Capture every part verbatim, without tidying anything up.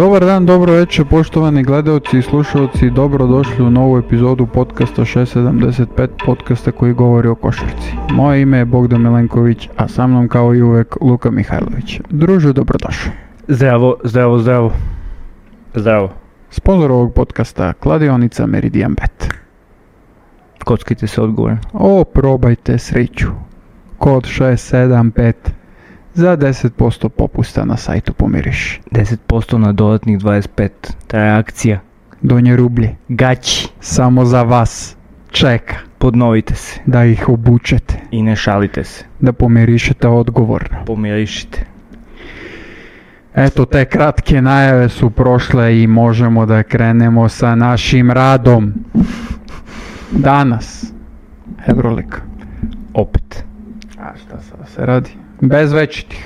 Dobar dan, dobro večer, poštovani gledaoci i slušalci, dobrodošli u novu epizodu podcasta šest sedamdeset pet, podcasta koji govori o košarci. Moje ime je Bogdan Milenković, a sa mnom kao i uvek Luka Mihajlović. Druže, dobrodošao. Zdravo, zdravo, zdravo. Zdravo. Sponzor ovog podcasta, kladionica Meridian Bet. Kockajte se odgovor. O, probajte sreću. Kod šest sedam pet za deset posto popusta na sajtu Pomiriš. deset posto na dodatnih dvadeset pet. Traje akcija. Donje rublje. Gaći. Samo za vas. Čeka. Podnovite se. Da ih obučete. I ne šalite se. Da pomirišete odgovorno. Pomirišite. Eto, te kratke najave su prošle i možemo da krenemo sa našim radom. Danas. Euroliga. Opet. A šta sada se radi? Bez večitih.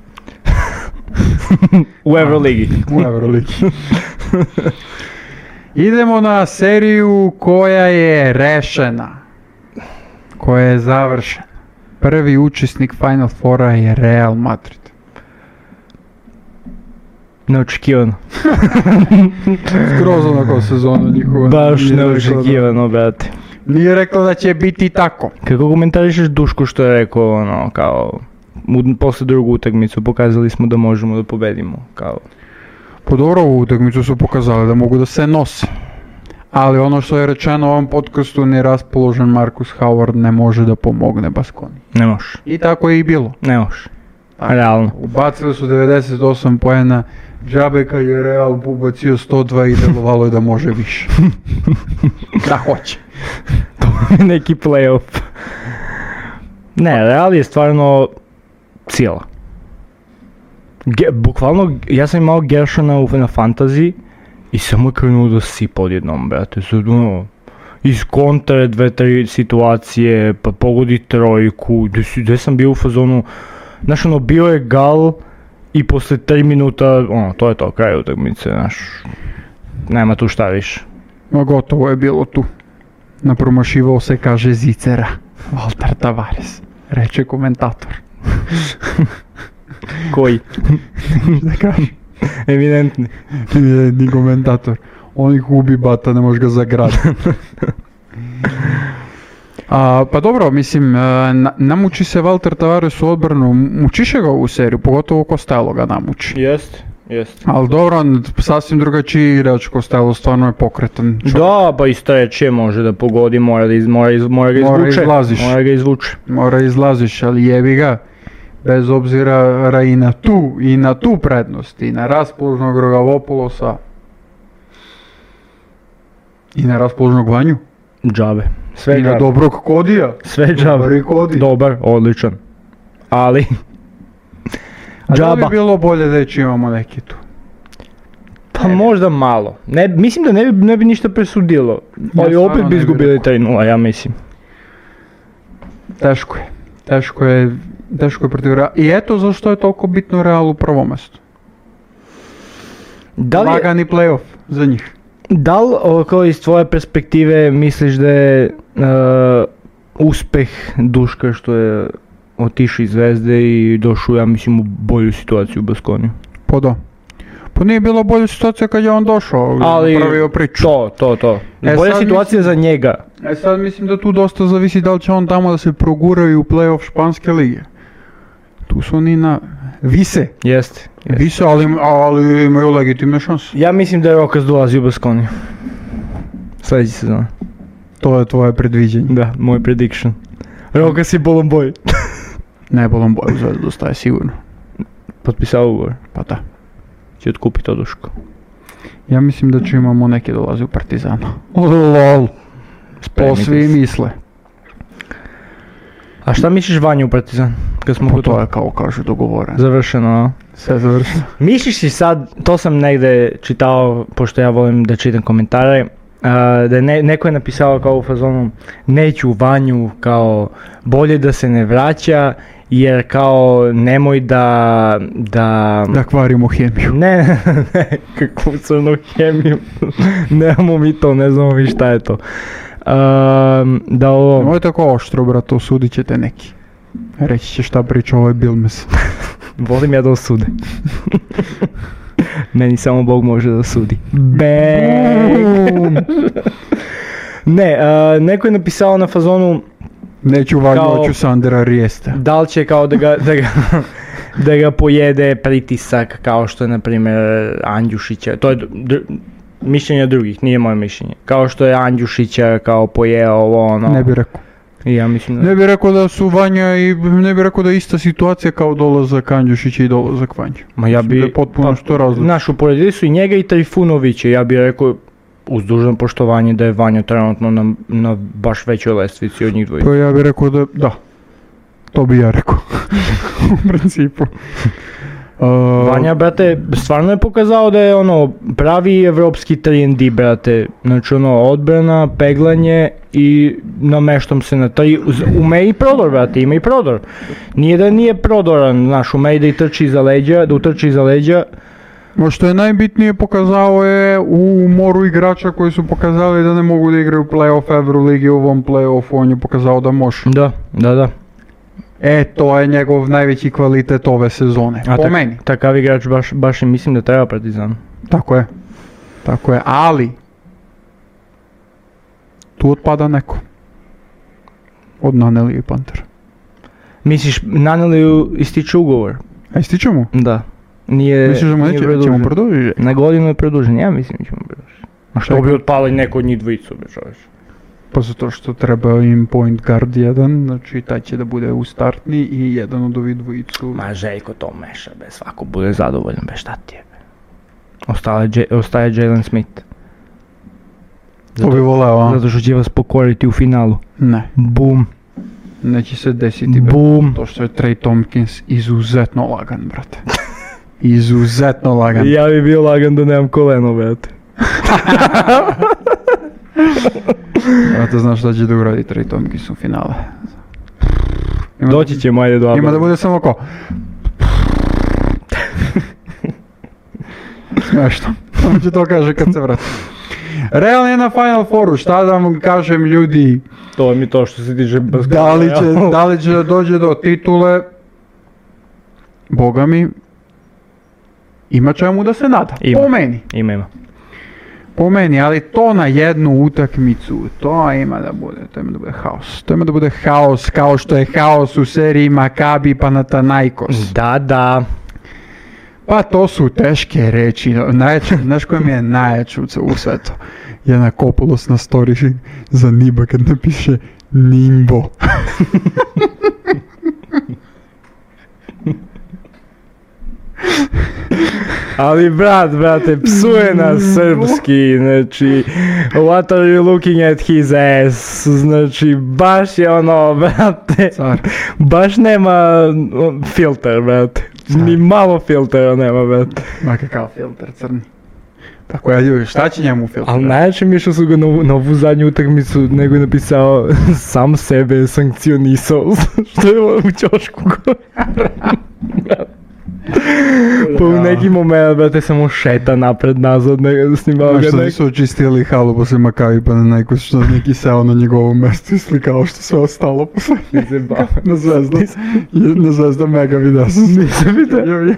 U Euroligi. U Euroligi. Idemo na seriju koja je rešena. Koja je završena. Prvi učesnik Final Fora je Real Madrid. Neočekivano. Skroz onako sezona njihova. Baš Nije neočekivano, brate. Nije rekla da će biti tako. Kako komentarišeš Duško što je rekao, ono, kao, u, posle drugu utakmicu pokazali smo da možemo da pobedimo, kao. Po dobro, ovu utakmicu su pokazali da mogu da se nose. Ali ono što je rečeno u ovom podcastu, neraspoložen Marcus Howard ne može da pomogne Baskoni. Ne može. I tako je i bilo. Ne može. Realno. Ubacili su devedeset osam poena, džabe kad je Real ubacio sto dva i delovalo je da može više. Da hoće. To je neki playoff. Ne, Real je stvarno cijela. Ge, bukvalno, ja sam imao Gershona na fantaziji i samo je krenuo da sipa odjednom, brate. Sad, ono, iz kontre dve, tri situacije, pa pogodi trojku, gdje, si, gdje sam bio u fazonu, znaš, ono, bio je gal i posle tri minuta, ono, to je to, kraj utakmice, znaš, nema tu šta više. Ma gotovo je bilo tu. Napromašivao se, kaže Zicera. Walter Tavares, reče komentator. Koji? Da kažem? Evidentni. Evidentni komentator. On ih ubi, bata, ne može ga zagraditi. A, pa dobro, mislim, na, namuči se Walter Tavares u odbranu, mučiše ga u seriju, pogotovo Costello ga namuči. Jest, jest. Ali dobro, sasvim drugačiji igrač, Costello stvarno je pokretan čovjek. Da, pa iz treće može da pogodi, mora, da iz, mora, iz, mora ga izvuče. Mora izlaziš. Mora ga izvuče. Mora izlaziš, ali jebi ga, bez obzira i na tu, i na tu prednost, i na raspoložnog Rogavopoulosa, i na raspoložnog Vanju. Džabe. Sve I džabe. na dobrog Kodija. Sve džabe. Dobar i Kodi. Dobar, odličan. Ali, A da li džaba. bi bilo bolje da već imamo neki tu? Pa možda malo. Ne, mislim da ne bi, ne bi ništa presudilo. Ali stvarno opet ne bi bi izgubili rekao. tri nula, ja mislim. Teško je. Teško je, teško je protiv Reala. I eto zašto je toliko bitno Real u prvom mjestu. Da li je, Lagani playoff za njih. da li oko iz tvoje perspektive misliš da je uh, uspeh Duška što je otišao iz Zvezde i došao, ja mislim, u bolju situaciju u Baskoniju? Pa da. Pa nije bila bolja situacija kad je on došao, Ali napravio priču. to, to, to. E, Bolja sad situacija mislim- za njega. E sad mislim da tu dosta zavisi da li će on tamo da se proguraju u playoff Španske lige. Tu su oni na vise. Jeste. Jest. Vise, ali, ali imaju legitimne šanse. Ja mislim da je Rokas dolazi u Baskoniju. Sljedeći sezon. To je tvoje predviđenje. Da, moj prediction. Rokas je bolom boj. Ne bolom boju Zvezdu ostaje sigurno. Potpisao ugovor. Pa da. Će otkupiti to Duško. Ja mislim da će imamo neke dolazi u Partizanu. Lol. To svi misle. A šta misliš Vanju u Partizan? Kad smo Pa kod to toga? je kao kažu dogovoreno. Završeno, a? Sve završeno. Misliš li sad, to sam negde čitao, pošto ja volim da čitam komentare, Uh, da je ne, neko je napisao kao u fazonu neću Vanju, kao bolje da se ne vraća jer kao nemoj da da Da kvarimo hemiju. ne, ne, ne, kakvu crnu hemiju, nemamo mi to, ne znamo mi šta je to. Um, da ovo... Ovo je tako oštro, brato, osudit ćete neki. Reći će šta priča, ovo je Bilmes. Volim ja da osude. Meni samo Bog može da sudi. Bang! Ne, uh, neko je napisao na fazonu Neću vanju, Kao- hoću Sandra Rijesta. da li će kao da ga, da ga, da ga pojede pritisak kao što je na primjer Andjušića, to je dr- mišljenje drugih, nije moje mišljenje. Kao što je Andjušića kao pojeo ovo ono. Ne bi rekao. I ja mislim da... Ne bi rekao da su Vanja i ne bi rekao da je ista situacija kao dolazak Andjušića i dolazak Vanja. Ma ja Mislim da bi... je potpuno što različno. Znaš, uporedili su i njega i Trifunovića, ja bih rekao uz dužno poštovanje da je Vanja trenutno na, na baš većoj lestvici od njih dvojice. Pa ja bih rekao da, da. To bi ja rekao. U principu. Uh, Vanja, brate, stvarno je pokazao da je ono pravi evropski tri en de, brate. Znači ono, odbrana, peglanje i nameštam se na tri. Uz- Ume i prodor, brate, ima i prodor. Nije da nije prodoran, znaš, ume i da i trči iza leđa, da utrči iza leđa. Ma što je najbitnije pokazao je u moru igrača koji su pokazali da ne mogu da igraju play-off Euroligi, u ovom play-offu on je pokazao da može. Da, da, da. E, to je njegov najveći kvalitet ove sezone, A po tak- meni. Takav igrač baš, baš i mislim da treba Partizanu. Tako je, tako je, ali tu otpada neko od Naneli i Pantera. Misliš, Naneliju ističe ugovor? A ističemo? Da. Nije, Misliš da mu nije neće, produžen. ćemo produžiti? Na godinu je produžen, ja mislim da ćemo produžiti. A što bi otpali neko od njih dvojicu, be čovječ? Pa zato što treba im point guard jedan, znači taj će da bude u startni i jedan od ovih dvojicu. Ma Željko to meša, be, svako bude zadovoljan, be, šta ti je, be. Ostale, J- ostaje Jalen Smith. To bi voleo, a? Zato što će vas pokoriti u finalu. Ne, Bum, neće se desiti. Be. bum. To što je Trey Tompkins izuzetno lagan, brate. Izuzetno lagan. Ja bi bio lagan da nemam koleno, brate. Brate, znaš šta će da uradi Trey Tompkins u finale? Ima, Doći ćemo, ajde do ima da bude samo ko. Smešno. On će to kaže kad se vrati. Real je na Final Fouru, šta da vam kažem ljudi, To mi to što se tiče basketa. da li će, da li će da dođe do titule, boga mi, ima čemu da se nada, Ima. po meni. Ima, ima. Po meni, ali to na jednu utakmicu, to ima da bude, to ima da bude haos. To ima da bude haos, kao što je haos u seriji Maccabi Panathinaikos. Da, da. Pa to su teške reči, najjače, znaš koja mi je najjače u, u svetu? Jedna Kopulos na story za Niba kad napiše Nimbo. Ali brat, brate, psuje nas srpski, znači, what are you looking at his ass, znači, baš je ono, brate, Car. baš nema o, filter, brate, ni malo filtera nema, brate. Ma kakav filter crni. Tako ja ljudi, šta će njemu filter? Ali najjače mi je što su ga na, ovu- na ovu zadnju utakmicu nego je napisao sam sebe je sankcionisao, što je u ćošku gore. Pa u neki moment, brate, samo šeta napred nazad, ne, snimao Znaš ga što neko. nisu očistili halu posle Maccabi Panathinaikos, što neki seo na njegovo mesto i slikao što sve ostalo posle njega. Na zvezda. Je- Na zvezda mega video sam. Nisam vidio.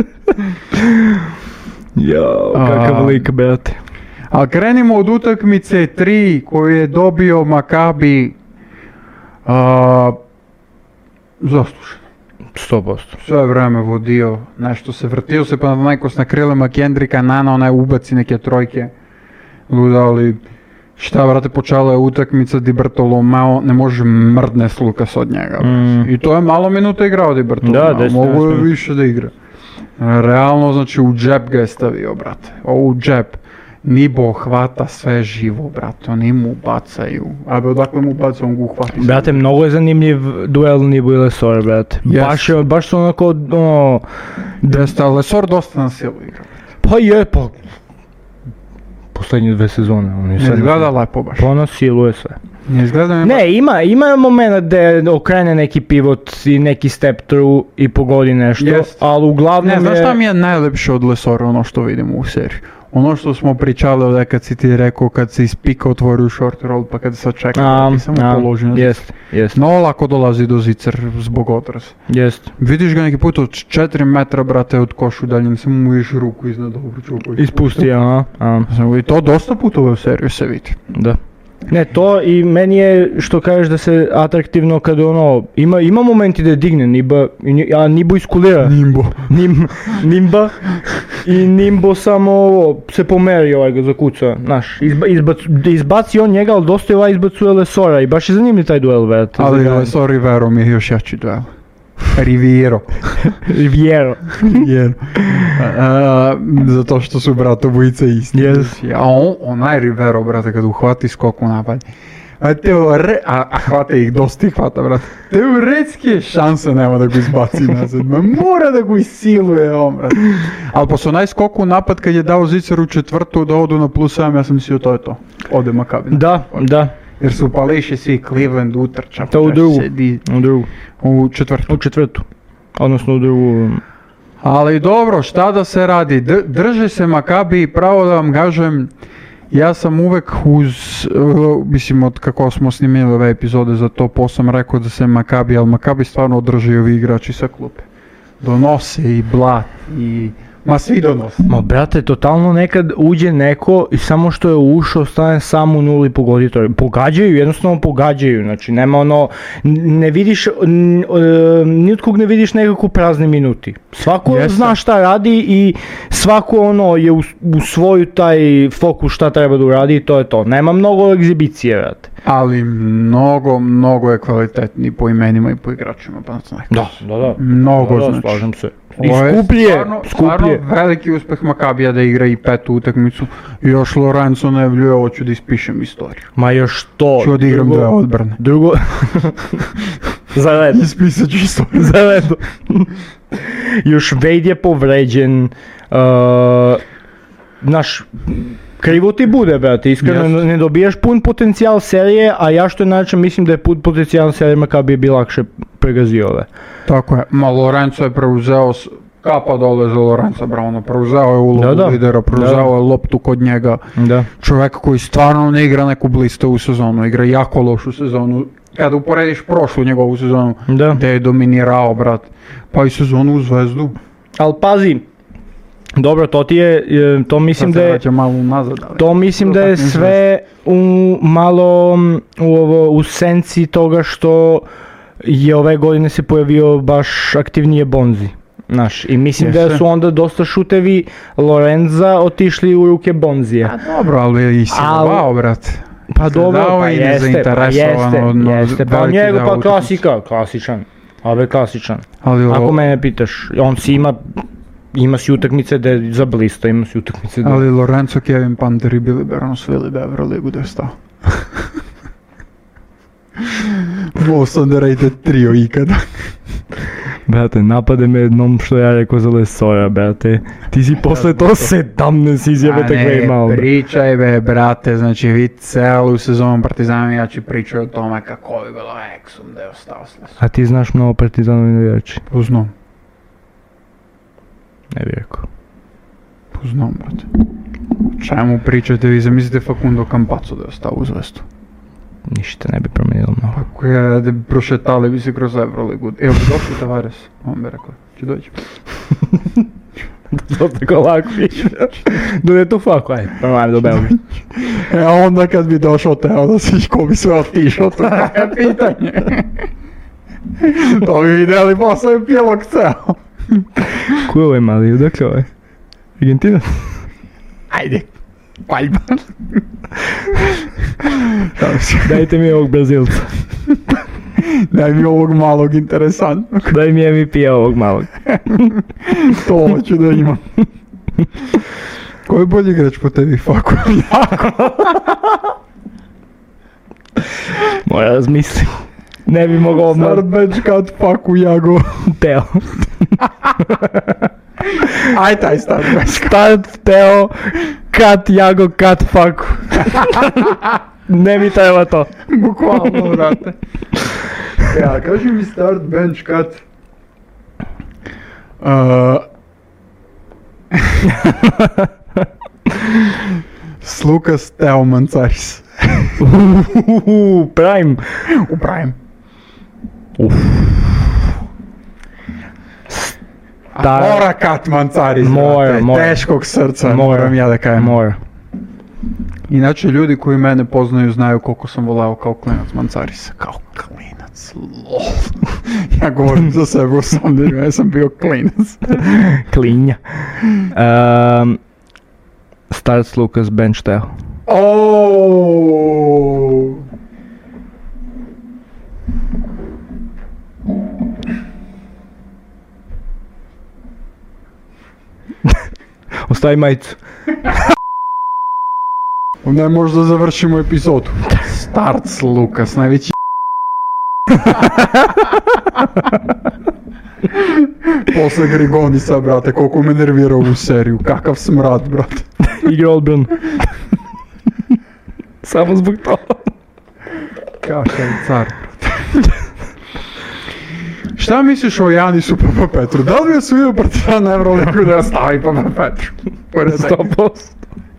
Jo, kakav A. lik, brate. Ali krenimo od utakmice tri koju je dobio Maccabi a, zasluženo. sto posto. Sve vreme vodio, nešto se vrtio se Panathinaikos na krilima Kendricka Nana, onaj ubaci neke trojke. Luda, ali šta vrate, počela je utakmica, Di Bartolomeo ne može mrdne s Lukas od njega. Mm. I to je malo minuta igrao Di Bartolomeo, Da, deset, mogu je deset. više da igra. Realno, znači u džep ga je stavio, brate. Ovo u džep. Nibo hvata sve živo, brate, oni mu bacaju. A be odakle mu bacaju, on ga uhvati. Brate, mnogo je zanimljiv duel Nibu i Lesora, brate. Yes. Baš, je, baš su onako, ono, Jeste, ali Lesor dosta na silu igra. pa je, pa... Poslednje dve sezone, on je Ne sad... izgleda lepo baš. Pa na silu je sve. Ne izgleda mi Ne, ima, ima moment gde okrene neki pivot i neki step through i pogodi nešto, Jest. ali uglavnom Ne, znaš je... šta mi je najlepše od Lesora, ono što vidimo u seriji? ono što smo pričali ovdje kad si ti rekao, kad si iz pika otvorio short roll pa kad se čeka, ti samo položi na zicer. Jest, jest. No lako dolazi do zicer zbog otrasa. Jest. Vidiš ga neki put od četiri metra, brate, od košu dalje, samo mu viš ruku iznad obruča. Ispusti, aha. aha. I to dosta putova u seriju se vidi. Da. Ne, to i meni je što kažeš da se atraktivno kad ono, ima, ima momenti da digne Niba, a Nibo iskulira. Nimbo. Nim, nimba i Nimbo samo ovo, se pomeri ovaj ga zakuca, znaš, izba, izbac, izbaci on njega, ali dosta je ovaj izbacuje Lesora i baš je zanimljiv taj duel, vete. Ali Lesor Rivero mi je još jači duel. Riviero. Riviero. Riviero. A, zato što su brate obojice isti. Yes. A on, onaj Rivero, brate, kad uhvati skok u napad. A, teore, a, a hvata ih dosta ih hvata, brate. Teoretske šanse nema da go izbaci nazad. Ma mora da go isiluje on, brate. Ali posle onaj skok u napad kad je dao zicer u četvrtu da odu na plus sedam, ja sam mislio to je to. Ode Makabi. Da, da. Jer su pališi svi Cleveland utrča. To u drugu. U drugu. U četvrtu. U četvrtu. Odnosno u drugu. Ali dobro, šta da se radi? D- drže se Makabi i pravo da vam kažem, ja sam uvek uz, uh, mislim od kako smo snimili ove epizode za to, po sam rekao da se Makabi, ali Makabi stvarno održi ovi igrači sa klupe. Donose i blat i... Ma svi donose. Ma brate, totalno nekad uđe neko i samo što je ušao stane sam u nuli pogodi to. Pogađaju, jednostavno pogađaju, znači nema ono, ne vidiš, ni od kog ne vidiš nekako prazne minuti. Svako Jeste. zna šta radi i svako ono je u, u svoju taj fokus šta treba da uradi i to je to. Nema mnogo egzibicije, brate. Ali mnogo, mnogo je kvalitetniji po imenima i po igračima, pa znači. Da, da, da. Mnogo da, da, znači. slažem se. I Ovo je skuplje, stvarno, skuplje. stvarno veliki uspeh Makabija da igra i petu utakmicu. I još Lorenzo najavljuje, hoću da ispišem istoriju. Ma još to. Ću odigram drugo, dve odbrane. Drugo. Za red. Ispisat ću istoriju. Za red. Još Wade je povređen. Uh, naš... Krivo ti bude, brate, iskreno Yes. ne dobijaš pun potencijal serije, a ja što inače mislim da je pun potencijal serije Makabi bi lakše pregazio ove. Tako je, ma Lorenzo je preuzeo, s- kapa dole za Lorenza Brauna, preuzeo je ulogu Da, da. lidera, preuzeo Da. je loptu kod njega. Da. Čovjek koji stvarno ne igra neku blistavu sezonu, igra jako lošu sezonu. Kada uporediš prošlu njegovu sezonu, Da. gdje je dominirao, brat, pa i sezonu u Zvezdu. Al pazi, dobro, to ti je, e, to mislim Sad se da je, vraća malo unazad, ali... to mislim da je Dotakni sve u malo m, u, ovo, u senci toga što je ove godine se pojavio baš aktivnije Bonzi. Znaš, i mislim da Jeste. su onda dosta šutevi Lorenza otišli u ruke Bonzija. A dobro, ali i si Al- dao, brat. Pa dobro, dao pa i jeste, pa nezainteresovano, jeste, no, jeste, pa veliki njega deo pa utakmice. klasika, klasičan, ali klasičan. Ali Ako Lo- mene pitaš, on si ima, ima si utakmice da je za blista, ima si utakmice da... Ali Lorenzo, Kevin Panther i Billy Baron osvojili bi Euroligu da je stao. Most underrated trio ikada. Brate, napade me jednom što ja rekao za Lesora, brate. Ti si posle to sedamnaest izjave A takve ne, imao. pričaj be, brate, znači vi celu sezonu Partizan ja ću pričati o tome kako je bilo Exum da je ostao s Lesom. A ti znaš mnogo Partizanovi navijači? Poznam, Ne bi rekao. poznam, brate. Čemu pričate vi, zamislite Facundo Campazzo da je ostao u Zvezdu. Ništa ne bi promijenilo mnogo. Ako je da bi prošetali bi se kroz Euroligu. Evo bi došli Tavares, on bi rekao, će doći. To tako lako više. Da je to faku, ajde, normalno do Belgije. E a onda kad bi došao Teo da si ko bi sve otišao, to je pitanje. To bi vidjeli posle pijelog ceo. Ko je ovaj mali, odakle ovaj? Argentina? Ajde, paljba. Dajte mi ovog Brazilca. Daj mi ovog malog interesantnog. Daj mi M V P ovog malog. To hoću da imam. Ko je bolji igrač po tebi, Faku? Mora razmislim. Ne bi mogao Start odmah. bench cut, Faku, Jago. Teo. Aj taj start bench cut. Start, Teo, kat, Jago, kat, Faku. Ne mi treba to. Bukvalno, vrate. Ja, kaži mi start bench cut. Uh, S Lukas Teo Mancaris. U Prime. U Prime. Uf. A mora Kat Mancaris, Mora, brate, mora. teškog srca, Mora. moram ja da kajem. Mora. Inače, ljudi koji mene poznaju znaju koliko sam voleo kao klinac Mancarisa. Kao klinac, lol. Ja govorim za sebe u samom, ja sam bio klinac. Klinja. Um, Starts Lukas, bench Teo. Oh. Ostavi majicu. Ne možda završimo epizodu. Starts Lukas, najveći posle Grigonisa, brate, koliko me nervira ovu seriju, kakav smrad, brate. Igra odbranu. Samo zbog toga. Kakav car, brate. Šta misliš o Janisu Papapetru? Da li bi osvojio Partizan na Euroligu da stavi Papapetru? sto posto.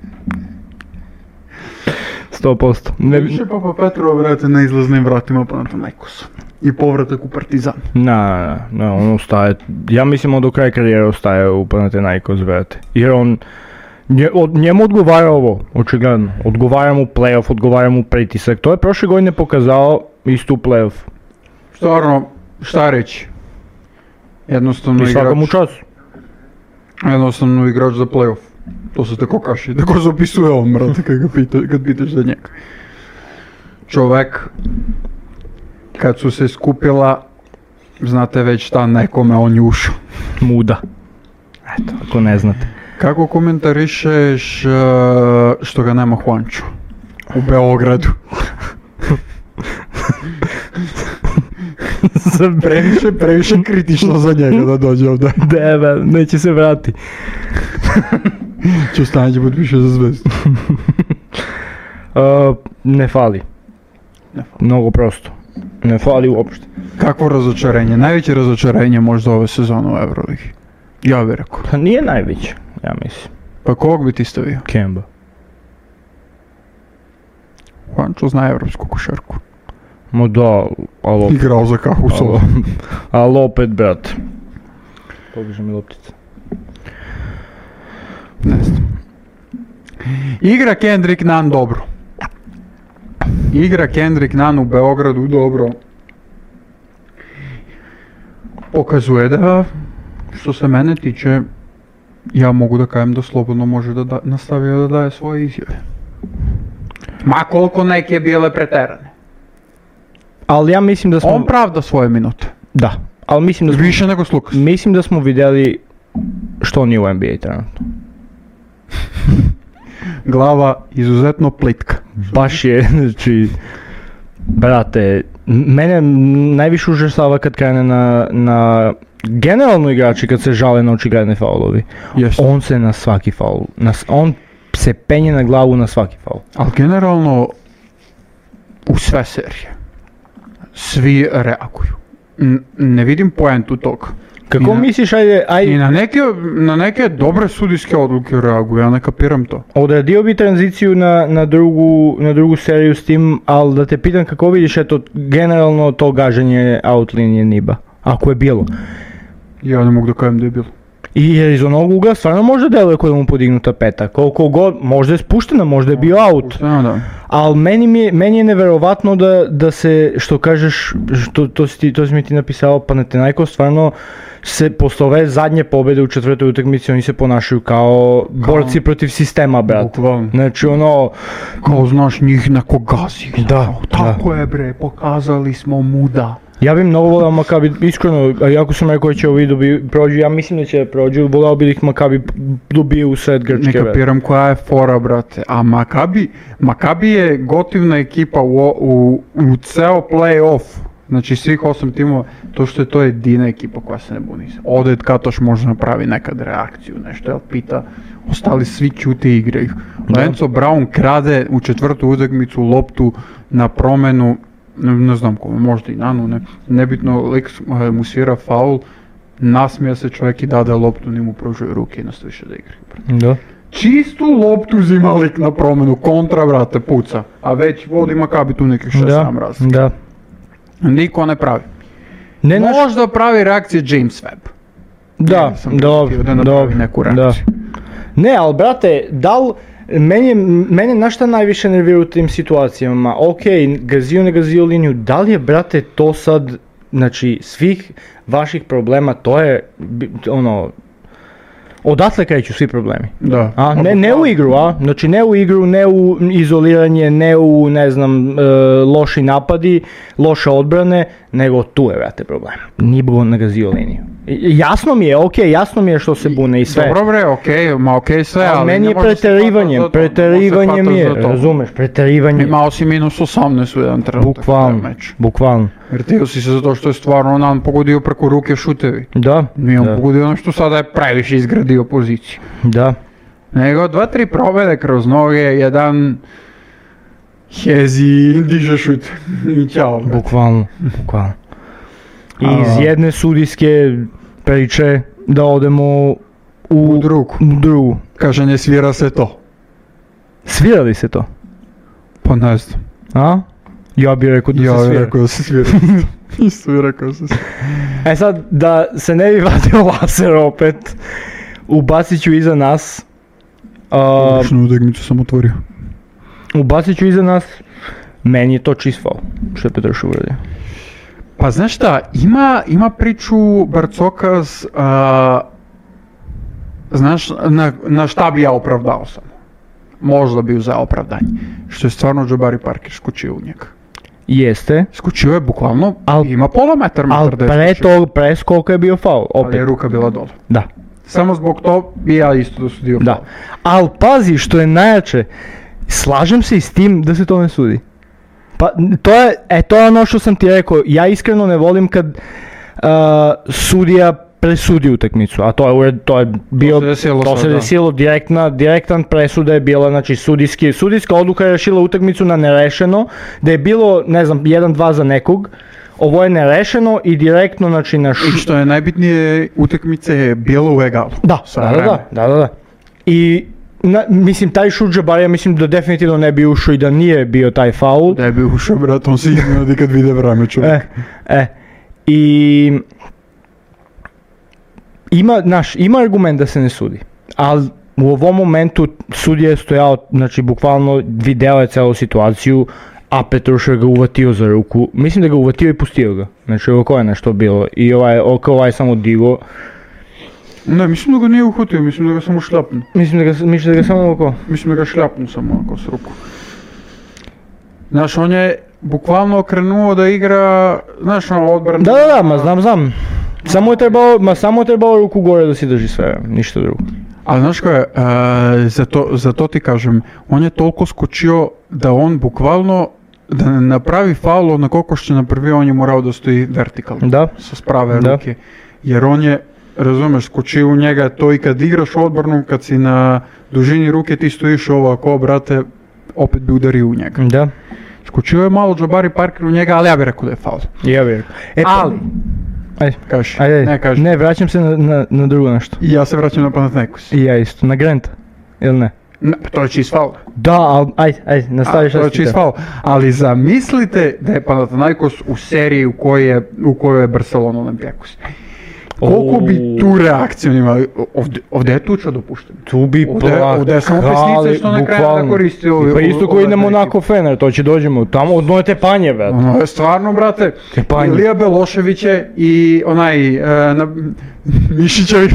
sto posto. Ne bi... Više Papapetrova, brate, na izlaznim vratima Panathinaikosa. I povratak u Partizan. Na, na, na, on ostaje, ja mislim on do kraja karijere ostaje u Panathinaikos, brate. Jer on, nje, od, njemu odgovara ovo, očigledno. Odgovara mu playoff, odgovara mu pritisak. To je prošle godine pokazao isto u playoff. Stvarno, šta reći? Jednostavno I svaka mu igrač, čas. jednostavno igrač za playoff. To se tako kaši, tako zapisuje on, brate, kad, ga pita, kad pitaš za njega. Čovek, kad su se skupila, znate već šta nekome on je ušao. Muda. Eto, ako ne znate. Kako komentarišeš uh, što ga nema Juancho u Beogradu? previše, previše kritično za njega da dođe ovdje. Deva, neće se vrati. Ću stanje potpiše za Zvezdu. uh, ne fali. Ne fali. Mnogo prosto. Ne fali uopšte. Kakvo razočarenje? Najveće razočarenje možda ove sezone u Euroligi. Ja bih rekao. Pa nije najveće, ja mislim. Pa kog bi ti stavio? Kemba. Juancho zna evropsku košarku. Ma da, ali opet. Igrao za kahu solo. Ali opet, brate. Pobiže mi loptica. Ne znam. Igra Kendrick Nunn dobro. Igra Kendrick Nunn u Beogradu dobro. Pokazuje da, što se mene tiče, ja mogu da kajem da slobodno može da, da nastavi da daje svoje izjave. Ma koliko neke bile preterane. Ali ja mislim da smo... On pravda svoje minute. Da, ali mislim da smo... Više nego s Lukas. Mislim da smo vidjeli što on je u N B A trenutno. Glava izuzetno plitka. Baš je, znači... Brate, mene najviše užasava kad krene na, na generalno igrači kad se žale na očigledne faulovi. Yes. On se na svaki faul, na, on se penje na glavu na svaki faul. Ali generalno u sve serije svi reaguju. N- ne vidim poentu toga. Kako I na, misliš, ajde, ajde... I na neke, na neke dobre sudijske odluke reaguju, ja ne kapiram to. Odradio bi tranziciju na, na, drugu, na drugu seriju s tim, ali da te pitam kako vidiš eto generalno to gaženje out linije Niba, ako je bilo. Ja ne mogu da kajem da je bilo. I jer iz onog ugla stvarno možda deluje kod mu podignuta peta, koliko god, možda je spuštena, možda je bio out. Da, da. Ali meni, mi je, meni je neverovatno da, da se, što kažeš, što, to, si ti, to si mi ti napisao, Panathinaikos stvarno se posle ove zadnje pobjede u četvrtoj utakmici oni se ponašaju kao, kao borci protiv sistema, brat. Bukvalno. Znači ono... Kao znaš njih neko gazi. Da, tako da. je bre, pokazali smo muda. Ja bih mnogo volao Makabi, iskreno, ako sam rekao da će ovi dobi, prođu, ja mislim da će prođu, volao bih ih Makabi dobije u sred Grčke. Ne kapiram koja je fora, brate, a Makabi, Makabi je gotivna ekipa u, u, u ceo play-off, znači svih osam timova, to što je to jedina ekipa koja se ne buni. Ovdje Katoš možda napravi nekad reakciju, nešto, jel pita, ostali svi ćute i igraju. Lenco Brown krade u četvrtu utakmicu loptu na promenu, Ne, ne znam kome, možda i Nanu, ne, nebitno, lik mu svira faul, nasmija se čovjek i dade loptu, ni mu pružuje ruke i nastaviše da igra. Da. čistu loptu uzima lik na promenu, kontra, brate, puca. A već vodi Makabi tu nekih šest sedam razlika. Da. Niko ne pravi. Ne naš... Možda pravi reakcije James Webb. Da, dobro, da dobro, neku reakciju. Ne, ali brate, da li, meni, mene na šta najviše nervira u tim situacijama, ok, gazio ne gazio liniju, da li je, brate, to sad, znači, svih vaših problema, to je, ono, odatle kreću svi problemi. Da. A, ne, ne u igru, a? Znači ne u igru, ne u izoliranje, ne u, ne znam, e, loši napadi, loše odbrane, nego tu je, brate, problem. Nije bilo nagazio liniju. I, jasno mi je, ok, jasno mi je što se bune i sve. Dobro bre, ok, ma ok sve, ali, ali meni je preterivanje, preterivanje mi je, razumeš, preterivanje. Imao si minus osamnaest u jedan trenutak. Bukvalno, bukvalno. Vrtio si se zato što je stvarno on pogodio preko ruke šutevi. Da. Nije on da. pogodio ono što sada je previše izgradio poziciju. Da. Nego dva, tri probede kroz noge, jedan hezi, diže šut i ćao. Bukvalno, bukvalno. I iz jedne sudijske priče da odemo u, u drugu. U drugu. Kaže ne svira se to. Svira li se to? Pa ne znam. A? Ja bih rekao da ja se svira. Ja bih rekao da se svira. Isto bih rekao da se svira. E sad, da se ne bi vadio laser opet, ubacit ću iza nas. Uličnu utakmicu sam otvorio. Ubacit ću iza nas, meni je to čist faul, što je Petrušev uradio. Pa znaš šta, ima, ima priču Barcokas, a, znaš na, na šta bi ja opravdao sam. Možda bi uzeo opravdanje. Što je stvarno Jabari Parker skočio u njega. Jeste. Skočio je bukvalno, al, ima pola metar metar ali pre tog, pre skoka je bio faul, opet. Ali je ruka bila dole. Da. Samo zbog to bi ja isto dosudio faul. Da. Ali pazi, što je najjače, slažem se i s tim da se to ne sudi. Pa to je, e to je ono što sam ti rekao, ja iskreno ne volim kad uh, sudija presudi utakmicu, a to je, to je bio, to se desilo, to se desilo direktna, direktan presuda je bila, znači sudijski, sudijska odluka je rešila utakmicu na nerešeno, da je bilo, ne znam, jedan dva za nekog, ovo je nerešeno i direktno, znači na šu... I što je najbitnije, utakmice je bilo u egalu. Da, da, da, da, da, da. I Na, mislim, taj šut Jabarija, mislim da definitivno ne bi ušao i da nije bio taj faul. Da bi ušao, brat, on si iznenadi kad vide vrame čovjek. E, e, i ima, naš, ima argument da se ne sudi, ali u ovom momentu sudija je stojao, znači bukvalno video je celu situaciju, a Petrušev ga uvatio za ruku, mislim da ga uvatio i pustio ga, znači oko je nešto bilo i ovaj, oko ovaj samo digo. Ne, mislim da ga nije uhvatio, mislim da ga samo šljapnu. Mislim da ga, mislim da ga samo oko? Mislim da ga šljapnu samo oko s ruku. Znaš, on je bukvalno okrenuo da igra, znaš, ono odbranu. Da, da, da, ma znam, znam. Samo je trebao, ma samo je trebao ruku gore da si drži sve, ništa drugo. Ali znaš ko je, uh, za, to, za to ti kažem, on je toliko skočio da on bukvalno, da ne napravi faul na koliko što je napravio, on je morao da stoji vertikalno. Da. Sa sprave da. ruke. Jer on je, razumeš, skočio u njega, to i kad igraš odbranu, kad si na dužini ruke ti stojiš ovako, brate, opet bi udario u njega. Da. Skočio je malo Jabari Parker u njega, ali ja bih rekao da je faul. Ja bih rekao. E, ali, ajde, kaži, ajde, ne kaži. Ne, vraćam se na, na, na drugo nešto. I ja se vraćam na Panathinaikos. I ja isto, na Granta, ili ne? Ne, to je čist faul. Da, ali ajde, ajde, nastaviš. To je čist faul, ali zamislite da je Panathinaikos u seriji u kojoj je, u kojoj je Barcelona Olympiakos. Koliko bi tu reakciju imali? Ovdje, ovdje je tuča dopuštena. Tu bi ovdje, ovdje je samo pesnice što na kraju da koristi ovi. Pa isto koji na Monaco Fener, to će dođemo tamo od moje tepanje, brate. Ono je stvarno, brate, tepanje. Ilija Belošević je i onaj uh, na, Mišićevi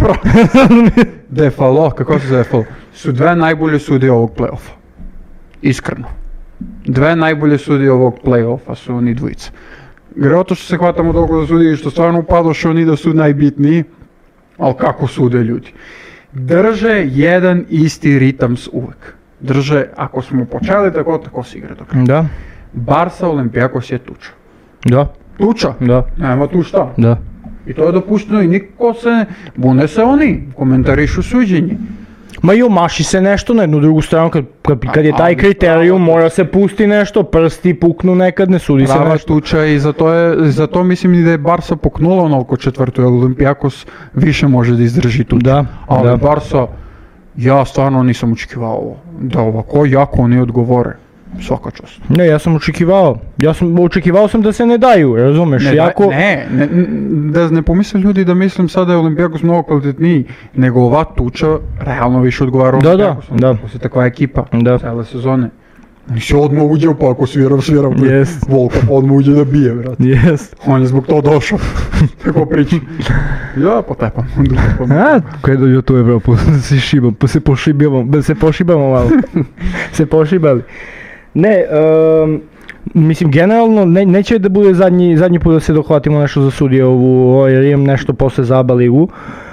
Defalo, kako se zove Defalo, su dve najbolje sudije ovog play-offa. Iskreno. Dve najbolje sudije ovog play-offa su oni dvojica. Vjerojatno što se hvatamo toliko da sudi, što stvarno upadoše oni da su najbitniji, ali kako sude ljudi. Drže jedan isti ritam uvek. Drže, ako smo počeli tako, tako se igra dok. Da. Barsa Olympiakos je tuča. Da. Tuča? Da. Nema tu šta. Da. I to je dopušteno i niko se ne... Bune se oni, komentarišu suđenje. Ma i omaši se nešto na jednu drugu stranu, kad, kad, kad je taj kriterijum, mora se pusti nešto, prsti puknu nekad, ne sudi se nešto. Prava tuča i zato, je, zato mislim i da je Barsa poknula onoliko četvrtu, jer Olympiakos više može da izdrži tuču. Da, ali da. Barsa ja stvarno nisam očekivao ovo, da ovako jako oni odgovore, svaka čast. Ne, ja sam očekivao, ja sam očekivao sam da se ne daju, razumeš, ne, jako... Ne, ne, da ne pomisle ljudi da mislim sada je Olimpijakos mnogo kvalitetniji, nego ova tuča realno više odgovara da, Olimpijakosom, da, da. poslije takva ekipa, da. Cijele sezone. Nisi odmah uđeo pa ako svirao, svirao, yes. Volka pa odmah uđe da bije, vrat. Yes. On je zbog to došao, tako priča. Ja potepam, dupam. A, kaj dođe tu u Evropu, se šibam, pa se pošibamo, se pošibamo malo, se pošibali. Ne, um, mislim, generalno, ne, neće da bude zadnji, zadnji put da se dohvatimo nešto za sudiovu, jer imam nešto posle Zaba ligu,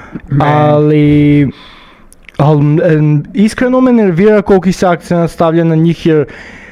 ali... Ali iskreno me nervira koliki se akcija stavlja na njih jer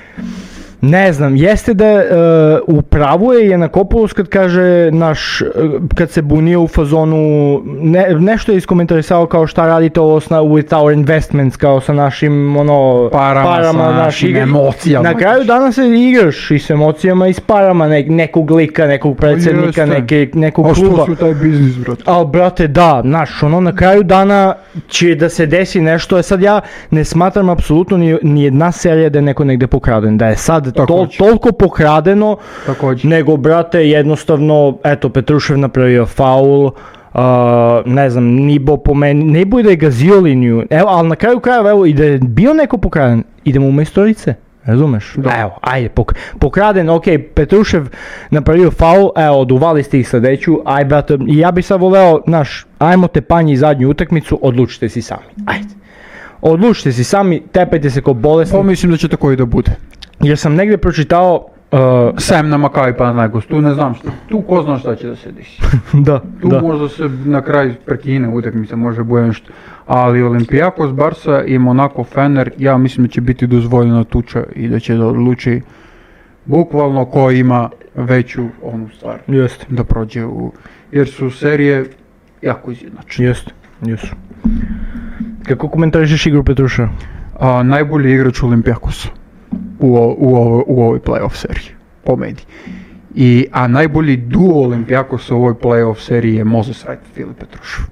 ne znam, jeste da uh, u pravu je Janakopoulos kad kaže naš, kad se bunio u fazonu, ne, nešto je iskomentarisao kao šta radite ovo sa, with our investments, kao sa našim ono, parama, parama sa našim emocijama. Na kraju dana se igraš i s emocijama i s parama ne, nekog lika, nekog predsjednika, neke, nekog a kluba. A što su taj biznis, brate? Ali brate, da, znaš, ono na kraju dana će da se desi nešto, je sad ja ne smatram apsolutno ni, ni jedna serija da je neko negde pokraden, da je sad To, toliko pokradeno, Također. nego brate jednostavno, eto Petrušev napravio faul, uh, ne znam, Nibo po meni, ne bude da je gazio liniju, evo, ali na kraju krajeva, evo, i da je bio neko pokraden, idemo u majstorice, razumeš? Da. Evo, ajde, pok, pokraden, ok, Petrušev napravio faul, evo, oduvali ste ih sledeću, aj brate, i ja bi sad voleo, znaš, ajmo te panji zadnju utakmicu, odlučite si sami, ajde. Odlučite si sami, tepajte se ko bolesni. Pa mislim da će tako i da bude. Jer sam negdje pročitao... Uh, Sem na Makabi Panathinaikos, tu ne znam šta, tu ko zna šta će da se desi. da, tu da. možda se na kraju prekine utakmica, može bude nešto. Ali Olimpijakos, Barsa i Monaco Fener, ja mislim da će biti dozvoljena tuča i da će da odluči bukvalno ko ima veću onu stvar. Jeste. Da prođe u... Jer su serije jako izjednačene. Jeste, jesu. Kako komentarišeš igru Petruša? A, najbolji igrač Olimpijakosa. U, u, u, u ovoj play-off seriji, po meni. I, a najbolji duo Olimpijakosa u ovoj play-off seriji je Moses Wright i Filip Petrušev.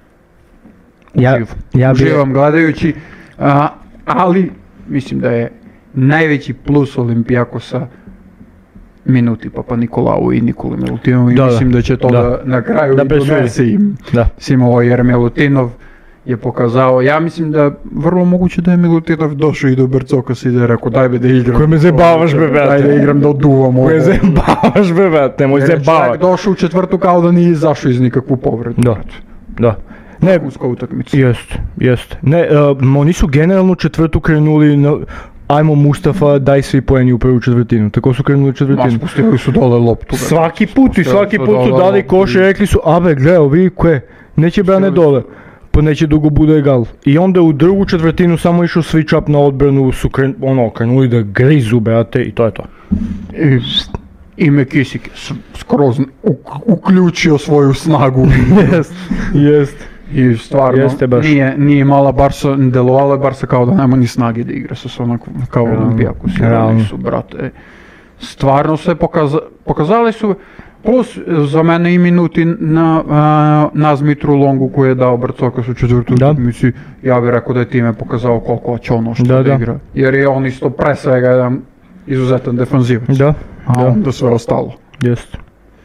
Ja, ja bi... Uživam gledajući, a, ali mislim da je najveći plus Olimpijakosa minuti Papa Nikolau i Nikoli Milutinovu i da, mislim da će to da, da na kraju da i donese im. Da. Simo jer Milutinov je pokazao, ja mislim da vrlo moguće da je Milutinov došao i do Bercokas i da je rekao daj be da igram. Koje me zajebavaš be brate. Daj da igram da oduvam ovo. Koje zajebavaš be brate, moj zajebavaš. Čovjek došao u četvrtu kao da nije izašao iz nikakvu povredu. Da, da. Ne, uska utakmica. Jest, jest. Ne, uh, oni su generalno četvrtu krenuli na... Ajmo Mustafa, daj svi poeni u prvu četvrtinu. Tako su krenuli četvrtinu. Ma spustili su dole loptu. Svaki put i svaki put su dali koš i rekli su, abe, gledaj, vi koje, neće brane dole. Pa neće dugo bude egal. I onda u drugu četvrtinu samo išao switch up na odbranu, su kren, ono, krenuli da grizu, brate, i to je to. I, i McKissick je skroz uključio svoju snagu. Jest, jest. I stvarno, Jeste baš. nije, nije mala Barsa, delovala je Barsa kao da nema ni snage da igra sa onako kao Olimpijakos. Oni su, brate, stvarno se pokaza, pokazali su, plus za mene i minuti na uh, Nazmitru Longu koji je dao Barcokas u četvrtu utakmici, ja bih rekao da je time pokazao koliko će ono što da, da igra. Jer je on isto pre svega jedan izuzetan defanzivac. Da, a da. onda sve ostalo. Jeste.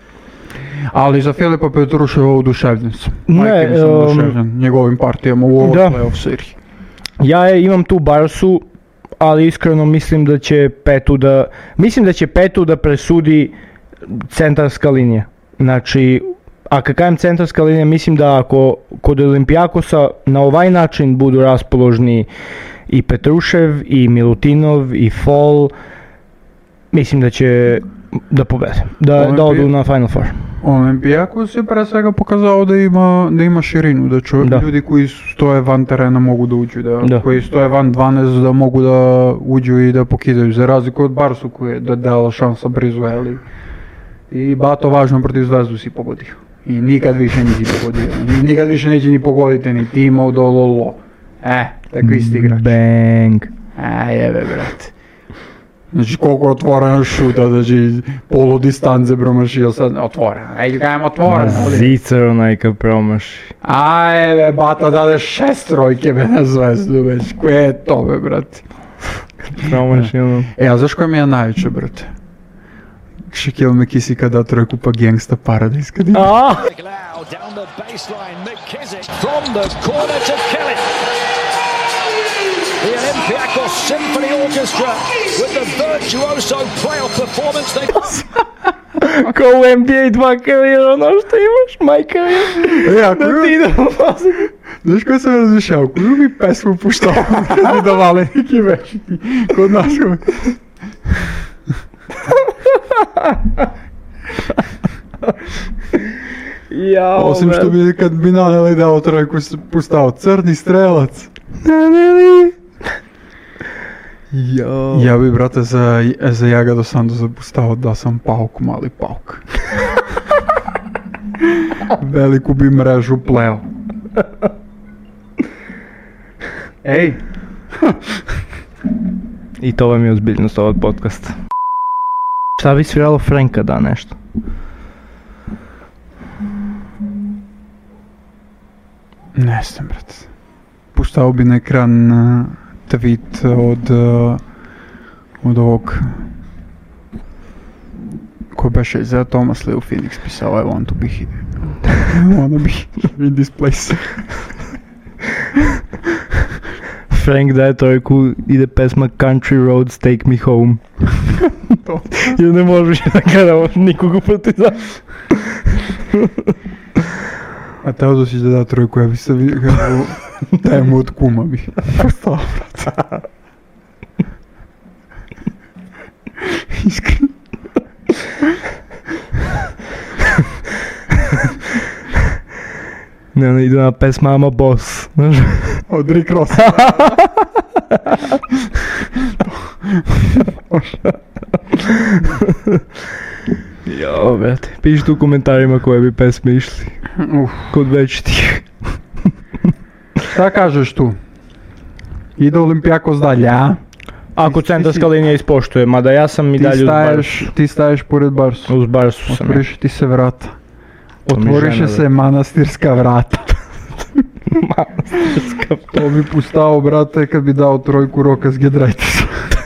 Ali za Filipa Petruševa oduševljen sam. Ne, sam um, oduševljen njegovim partijama u ovoj play-off seriji. Ja imam tu Barsu, ali iskreno mislim da će petu da, mislim da će petu da presudi centarska linija. Znači, a kad kažem centarska linija, mislim da ako kod Olimpijakosa na ovaj način budu raspoložni i Petrušev, i Milutinov, i Fall, mislim da će da pobede, da, Olimpi... da odu na Final Four. Olimpijakos je pre svega pokazao da ima, da ima širinu, da, čo, da ljudi koji stoje van terena mogu da uđu, da, da. koji stoje van dvanaest da mogu da uđu i da pokidaju, za razliku od Barsu koji je da dala šansa Brizueli. I Bato važno protiv Zvezdu si pogodio. I nikad više nisi pogodio. I nikad više neće ni pogoditi ni Timo do Lolo. E, takvi isti igrač. Bang. E, jebe, brate. Znači koliko je otvoreno šuta, znači polu distance promašio sad otvoreno. Ej, gajem otvoreno. Zicar onaj kad promaši. Ajde, bata dade šest trojke me na zvezdu već, koje je to be, brate? Promaši ono. E, a znaš koja mi je najveća, brate? Shaquille McKissick kada trojku pa Gangsta Paradise kad ide. Aaaa! Down the baseline, McKissick from the corner to Kelly. The Olympiacos Symphony Orchestra with the virtuoso playoff performance they... Kao u N B A dva karijera, ono što imaš, my career. E, ako Da ti ide u fazu. Znaš koja sam razmišljao, koju bi pesmu puštao kad bi davali neki večiti kod nas koji... Jao, Osim što bi kad bi Naneli dao trojku pustao Crni strelac. Naneli! Jao. Ja bi, brate, za, za Jaga do Sandoza pustao da sam pauk, mali pauk. Veliku bi mrežu pleo. Ej! I to vam je ozbiljnost ovog podcasta. Šta bi sviralo Franka da nešto? Ne znam, brate. Puštao bi na ekran uh, tweet od, uh, od ovog ko beše za Thomas Lee u Phoenix pisao I want to be here. I wanna be in this place. Frank daje trojku, ide pesma Country Roads Take Me Home. To. Jer ne možeš da kada nikoga protiv. A Teodosić da da trojku, ja bi se vidio temu od kuma bi postao, brate. Iskreno. Ne, ne, ide na pesma I'm a Boss, znaš? Od Rick Ross. Jao, brate, pišite u komentarima koje bi pesme išli. Uf. Kod večitih. Šta kažeš tu? Ide Olympiakos dalje, a? Ako centarska linija ispoštuje, mada ja sam i Ti dalje uz staješ, Barsu. ti staješ pored Barsu. Uz Barsu sam ja. Otvoriš ti se vrata. To mi Otvoriše žena, se manastirska vrata. Manastirska. To bi pustao, brate, kad bi dao trojku Rokas Giedraitisa.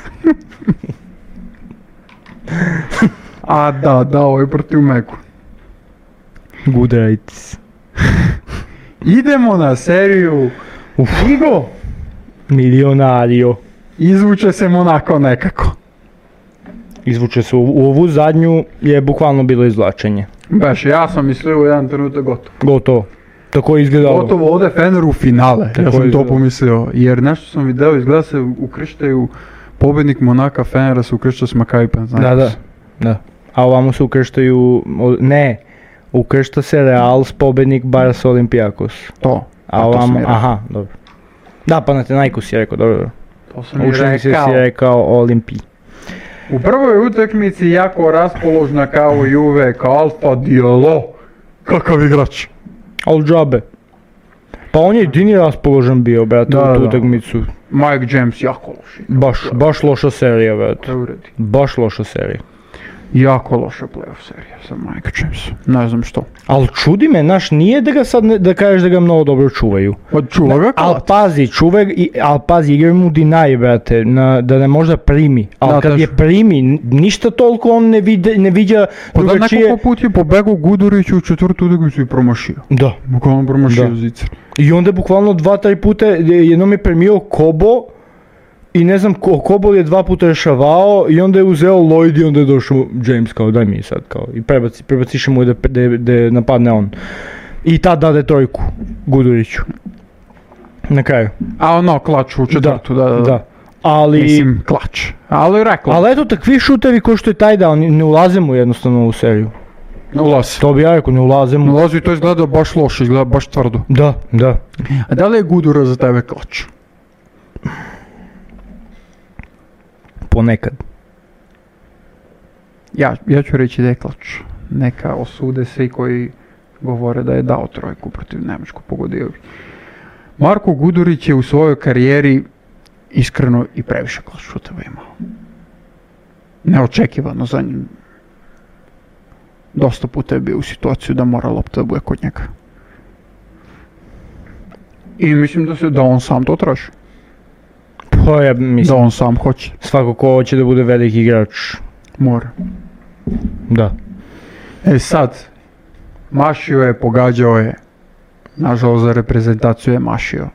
A da, dao je protiv Meku. Guderitis. Idemo na seriju. Uf. Igo! Milionario. Izvuče se Monako nekako. Izvuče se u, u ovu zadnju je bukvalno bilo izvlačenje. Baš, ja sam mislio u jedan trenutak gotovo. Gotovo. Tako je izgledalo. Gotovo ode Fener u finale, Tako ja sam to izgleda. pomislio. Jer nešto sam video, izgleda se ukrštaju pobjednik Monaka Fenera se ukršta s Maccabi Panathinaikos. Da, da, da. A ovamo se ukrštaju, o- ne, ukršta se Real s pobednik Barca Olympiacos. To. A to sam ovamo, i rekao. aha, dobro. Da, Panathinaikos je rekao, dobro, dobro. To sam i Učenik si rekao. si rekao Olimpiji. U prvoj utakmici jako raspoložna kao Juve, kao Alfa Diallo. Kakav igrač. Al džabe. Pa on je jedini raspoložen bio, brate, Da, u tu da. utakmicu. Mike James jako loš. Baš, baš loša serija, brate. Da uredi. Baš loša serija. Jako loša playoff serija sa Mike Jamesom. Ne znam što. Al čudi me, naš, nije da ga sad, ne, da kažeš da ga mnogo dobro čuvaju. Od čuva ga Al kalat. pazi, čuvaj, i- al pazi, igra mu Dinaj, brate, na, da ne možda primi. Al Da, kad teško. je primi, n- ništa toliko on ne, vide, ne viđa Pa da drugačije. nekoliko put je pobegao Guduriću u četvrtu utakmicu i promašio. Da. Bukvalno promašio Da. zicer. I onda je bukvalno dva, tri puta, jednom je premio Kobo, i ne znam, ko, Kobo je dva puta rešavao i onda je uzeo Lloyd i onda je došao James kao daj mi sad kao i prebaci, prebaciše mu da, da, da napadne on. I tad dade trojku Guduriću. Na kraju. A ono, klač u četvrtu, da, da, da. Da. Ali, Mislim, klač. Ali rekao. ali eto takvi šutevi ko što je taj da oni ne ulaze mu jednostavno u seriju. Ne ulazi. To bi ja rekao, ne ulaze Ne mu. ulazi, to izgleda baš loše, izgleda baš tvrdo. Da, da. A da li je Gudura za tebe klač? Ponekad. Ja, ja ću reći da je klač. Neka osude svi koji govore da je dao trojku protiv Njemačku, pogodio bi. Marko Gudurić je u svojoj karijeri iskreno i previše klač šuteva imao. neočekivano za njim. Dosta puta je bio u situaciju da mora lopta da bude kod njega. I mislim da se da on sam to traži. Pa ja mislim, Da on sam hoće. svako ko hoće da bude veliki igrač, Mora. da. E sad, mašio je, pogađao je. Nažalost za reprezentaciju je mašio.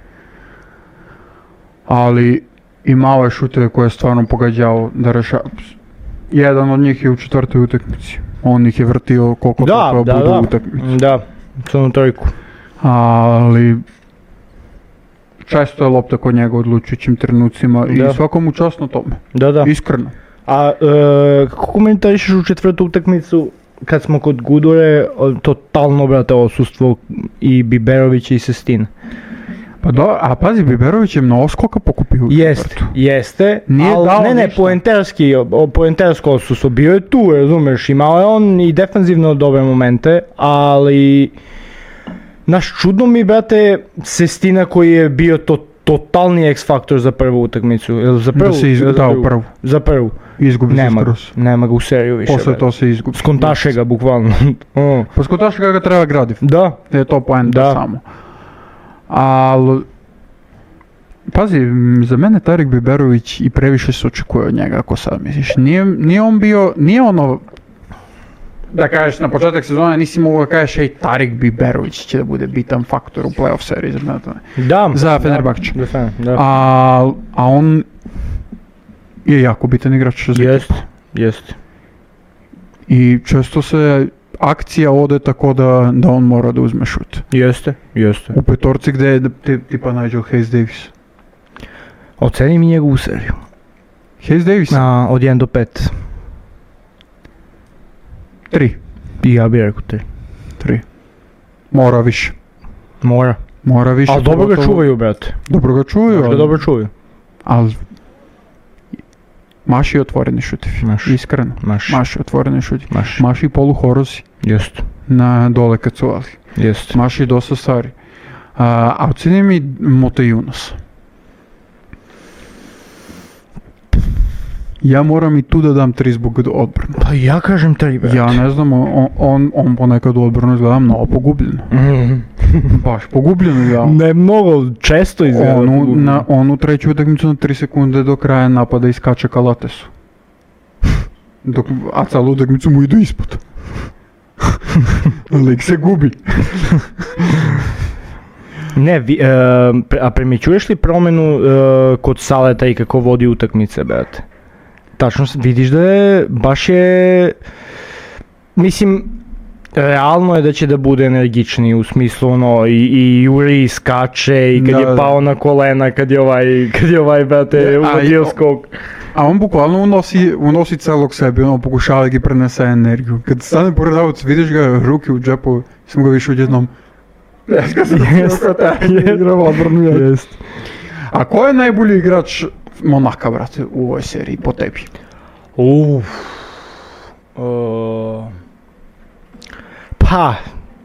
Ali imao je šuteve koje je stvarno pogađao da reša... Jedan od njih je u četvrtoj utakmici. On ih je vrtio koliko Da, to da, budu da, utakmici. da, crnu trojku. Ali često je lopta kod njega u odlučujućim trenucima Da. i svakom mu čast na tome. Da, da. Iskreno. A e, kako komentarišeš u četvrtu utakmicu kad smo kod Gudure, o, totalno brate odsustvo i Biberovića i Sestina? Pa da, a pazi, Biberović je mnogo skoka pokupio u Jeste, četvrtu. jeste, Nije al dao ne, ne, ništa. poenterski, o- poentersko odsustvo, bio je tu, razumeš, imao je on i defanzivno dobre momente, ali naš čudno mi, brate, Sestina koji je bio to totalni X-faktor za prvu utakmicu, jel za prvu? Da se Jel za izgubio prvu? prvu. Za prvu. Izgubi se Nema ga, skroz. nema ga u seriju više, Posle brate. to se izgubi. Skontaše ga, bukvalno. O, Pa skontaš kako ga treba graditi. Da, Je to poenta Da. samo. Al pazi, m, za mene Tarik Biberović i previše se očekuje od njega, ako sad misliš. Nije, nije on bio, nije ono, da kažeš na početak sezone nisi mogao da kažeš ej, Tarik Biberović će da bude bitan faktor u playoff seriji za mene. da. Za Fenerbahče. Da, da, da. A, a on je jako bitan igrač za Jest, ekipu. jest. I često se akcija ode tako da, da on mora da uzme šut. Jeste, jeste. U petorci gde je ti- tipa Nigel Hayes Davis. Oceni mi njegovu seriju. Hayes Davis? Na, od jedan do pet. Tri. I ja bih rekao tri. Tri. Mora više. Mora. Mora više. Ali dobro ga pogotovo- čuvaju, brate. Dobro ga čuvaju, Baš ga ali, dobro čuvaju. ali maši otvoreni šutevi. Maš. Iskreno. Maš. Maši otvoreni šutevi. Maš. Maši poluhorozi Jest. na dole kad su ali. Jest. Maši dosta stvari. A, a oceni mi Mote Junas. Ja moram i tu da dam tri zbog odbrane. Pa ja kažem tri, brate. Ja ne znam, on, on, on ponekad u odbranu izgleda mnogo pogubljeno. Mhm. Baš pogubljeno izgleda. Ne mnogo, često izgleda. On u, pogubljeno. na, on u treću utakmicu na tri sekunde do kraja napada iskače ka Latesu. Dok, a calu utakmicu mu idu ispod. Lik se gubi. Ne, vi, e, pre- a primjećuješ li promjenu e, kod Saleta i kako vodi utakmice, brate? Tačno s- vidiš da je, baš je, mislim, realno je da će da bude energičniji u smislu ono i, i juri i skače i kad Da, je da. pao na kolena, kad je ovaj, kad je ovaj, brate, Ne, a i- uvodio skok. A on bukvalno unosi, unosi celog sebi, ono pokušava da gi prenese energiju. Kad stane pored auta, vidiš ga ruke u džepu, sam ga više odjednom. Jeska se igrao odbranu. Jest. A ko je najbolji igrač Monaka, brate, u ovoj seriji po tebi? Uff. Uh, pa.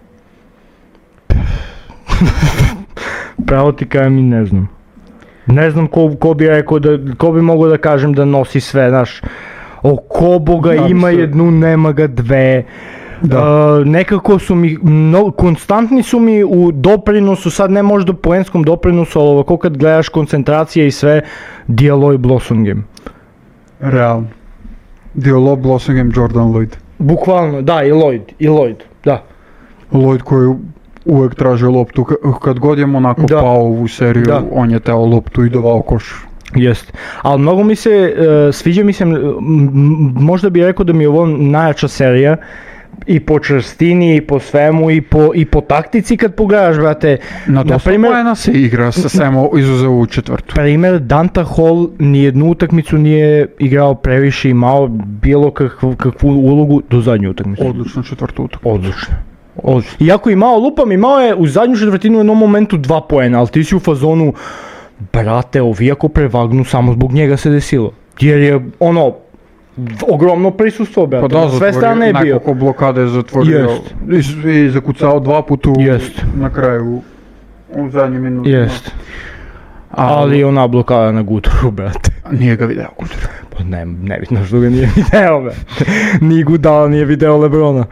Pravo ti kajem i ne znam. Ne znam ko, ko bi rekao da, ko bi mogao da kažem da nosi sve, znaš. O Koboga Da, ima sve. jednu, nema ga dve. Da. Uh, nekako su mi, no, konstantni su mi u doprinosu, sad ne možda poenskom doprinosu, ali ovako kad gledaš koncentracije i sve, Diallo i Blossomgame. Realno. Diallo, Blossomgame, Jordan Lloyd. Bukvalno, da, i Lloyd, i Lloyd, da. Lloyd koji uvek traže loptu, K- kad god je Monako Da. pao u seriju, Da. on je teo loptu i davao koš. Jest. Ali mnogo mi se, e, sviđa mi se, m, m, možda bih rekao da mi je ovo najjača serija, i po čvrstini, i po svemu, i po, i po taktici kad pogledaš, brate. Na dosta primer- poena se igra sa Samo izuzev u četvrtu. Primer, Danta Hall nijednu utakmicu nije igrao previše, imao bilo kakvu, kakvu ulogu do zadnje utakmice. Odlično četvrtu utakmicu. Odlično. Odlično. Iako je imao, lupam, imao je u zadnju četvrtinu u jednom momentu dva poena, ali ti si u fazonu, brate, ovi ako prevagnu, samo zbog njega se desilo. Jer je, ono, ogromno prisustvo, brate, Pa da, na sve zatvorio, strane je bio. nekoliko blokade je zatvorio Jest. i, i zakucao dva puta u- Jest. na kraju u zadnjim minutima. Jest. Ali, Ali ona blokada na Gutoru, brate. nije ga video Guter. Pa ne, nebitno što ga nije video, be. Ni Gudala nije video Lebrona.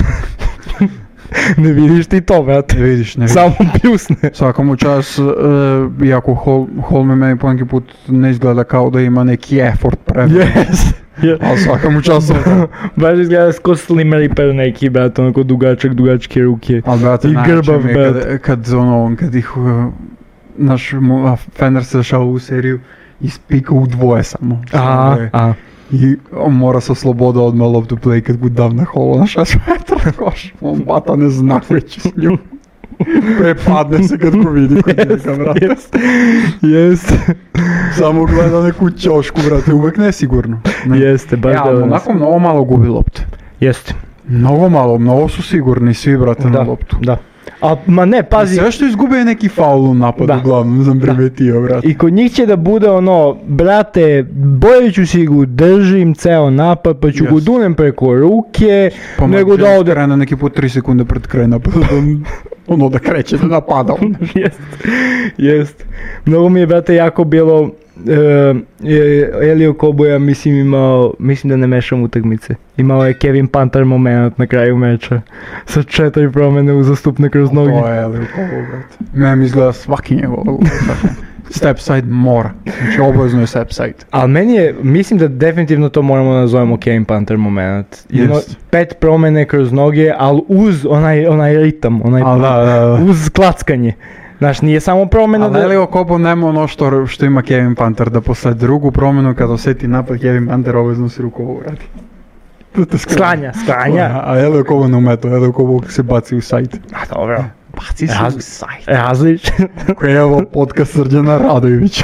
Ne vidiš ti to, brate. Ne vidiš, ne vidiš. Samo pljusne. Svaka mu čas, uh, iako Hol, Holme meni po neki put ne izgleda kao da ima neki effort prema. Yes. Yeah. Ali svaka mu čas. Baš izgleda sko Slim Reaper neki, brate, onako dugačak, dugačke ruke. Ali brate, i najjače grbav, mi je brate. kad, kad, ono, kad ih, uh, naš uh, Fener se dešava u seriju i spika u dvoje samo. Aha, aha. I on mora se sloboda odmah loptu play kad god dav na holo na šest metra koš. On bata ne zna već s njom. Prepadne se kad ko vidi kod njega, brate. Jest, jest. Samo gleda neku ćošku, brate, uvek nesigurno. Ne. Jeste, baš ja, da. ali onako mnogo malo gubi lopte. Jeste. Mnogo malo, mnogo su sigurni svi, brate, Da, na loptu. da. A, ma ne, pazi. I sve što izgube je neki faul u napadu, Da. uglavnom sam primetio, brate. I kod njih će da bude ono, brate, bolje ću si go držim ceo napad, pa ću Yes. go dunem preko ruke, Pa nego da ode. krene neki put tri sekunde pred kraj napada, da on- ono da kreće da napada. Jest, jest. Mnogo mi je, brate, jako bilo, uh, Elio Koboja, mislim, imao, mislim da ne mešam utakmice. Imao je Kevin Panther moment na kraju meča, sa četiri promjene uzastupne kroz noge. To je ali kovo, brate. Meni izgleda svaki njegov. Step side mora. Znači obavezno je step side. Ali meni je, mislim da definitivno to moramo nazovemo Kevin Panther moment. Jedno, Jest. pet promjene kroz noge, ali uz onaj, onaj ritam, onaj, Ali da, da, da. uz klackanje. Znaš, nije samo promjena Ali da... Elio Kobo nema ono što, što ima Kevin Panther, da posle drugu promjenu kad osjeti napad Kevin Panther obavezno si rukovu vrati. To te Sklanja, sklanja. A Elio Kobo ne umeto, Elio Kobo se baci u sajt. A dobro. Baci se Raz- u sajt. Različno. Koji je ovo podcast Srđana Radojevića.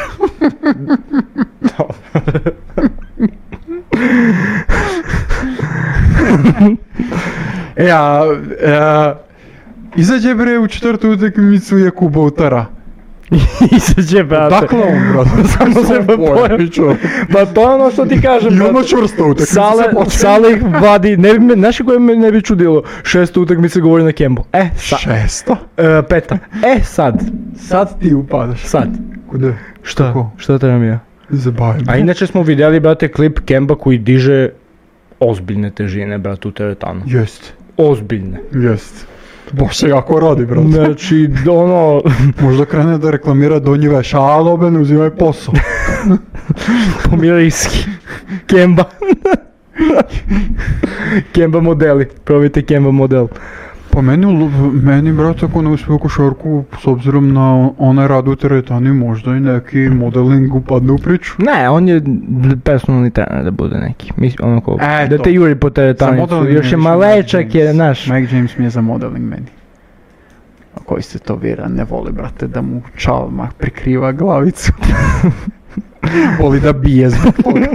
E, a, a, izađe bre u četvrtu utakmicu Jakuba Utara. Izađe, brate. Dakle on, brate. Samo se pojavi. Pa to je ono što ti kažem, I ono brate. čvrsto utakmica Sale, se počne. Sale ih vadi, ne bi me, znaš koje me ne bi čudilo? Šesta utakmica govori na Kembu. E, sad. Šesta? E, peta. E, sad. Sad ti upadaš. Sad. Kude? Šta? Kako? Šta trebam ja? Zabavim. A inače smo vidjeli, brate, klip Kemba koji diže ozbiljne težine, brate, u teretanu. Jest, Ozbiljne. jest. Boš se jako radi, brate. Znači, ono... Možda krene da reklamira donji veš, a dobe ne uzimaj posao. Pomirijski. Kemba. Kemba modeli. Probajte Kemba model. Pa meni, lu- meni brate, ako ne uspije u košarku, s obzirom na onaj rad u teretani, možda i neki modeling upadne u priču. Ne, on je personalni trener da bude neki. Mislim, onako, E, da to. te juri po Za teretanicu. modeling Još je više malečak Mike je, James. znaš. Mike James mi je za modeling meni. A koji se to vira, ne voli, brate, da mu čalma prikriva glavicu. Voli da bije zbog toga.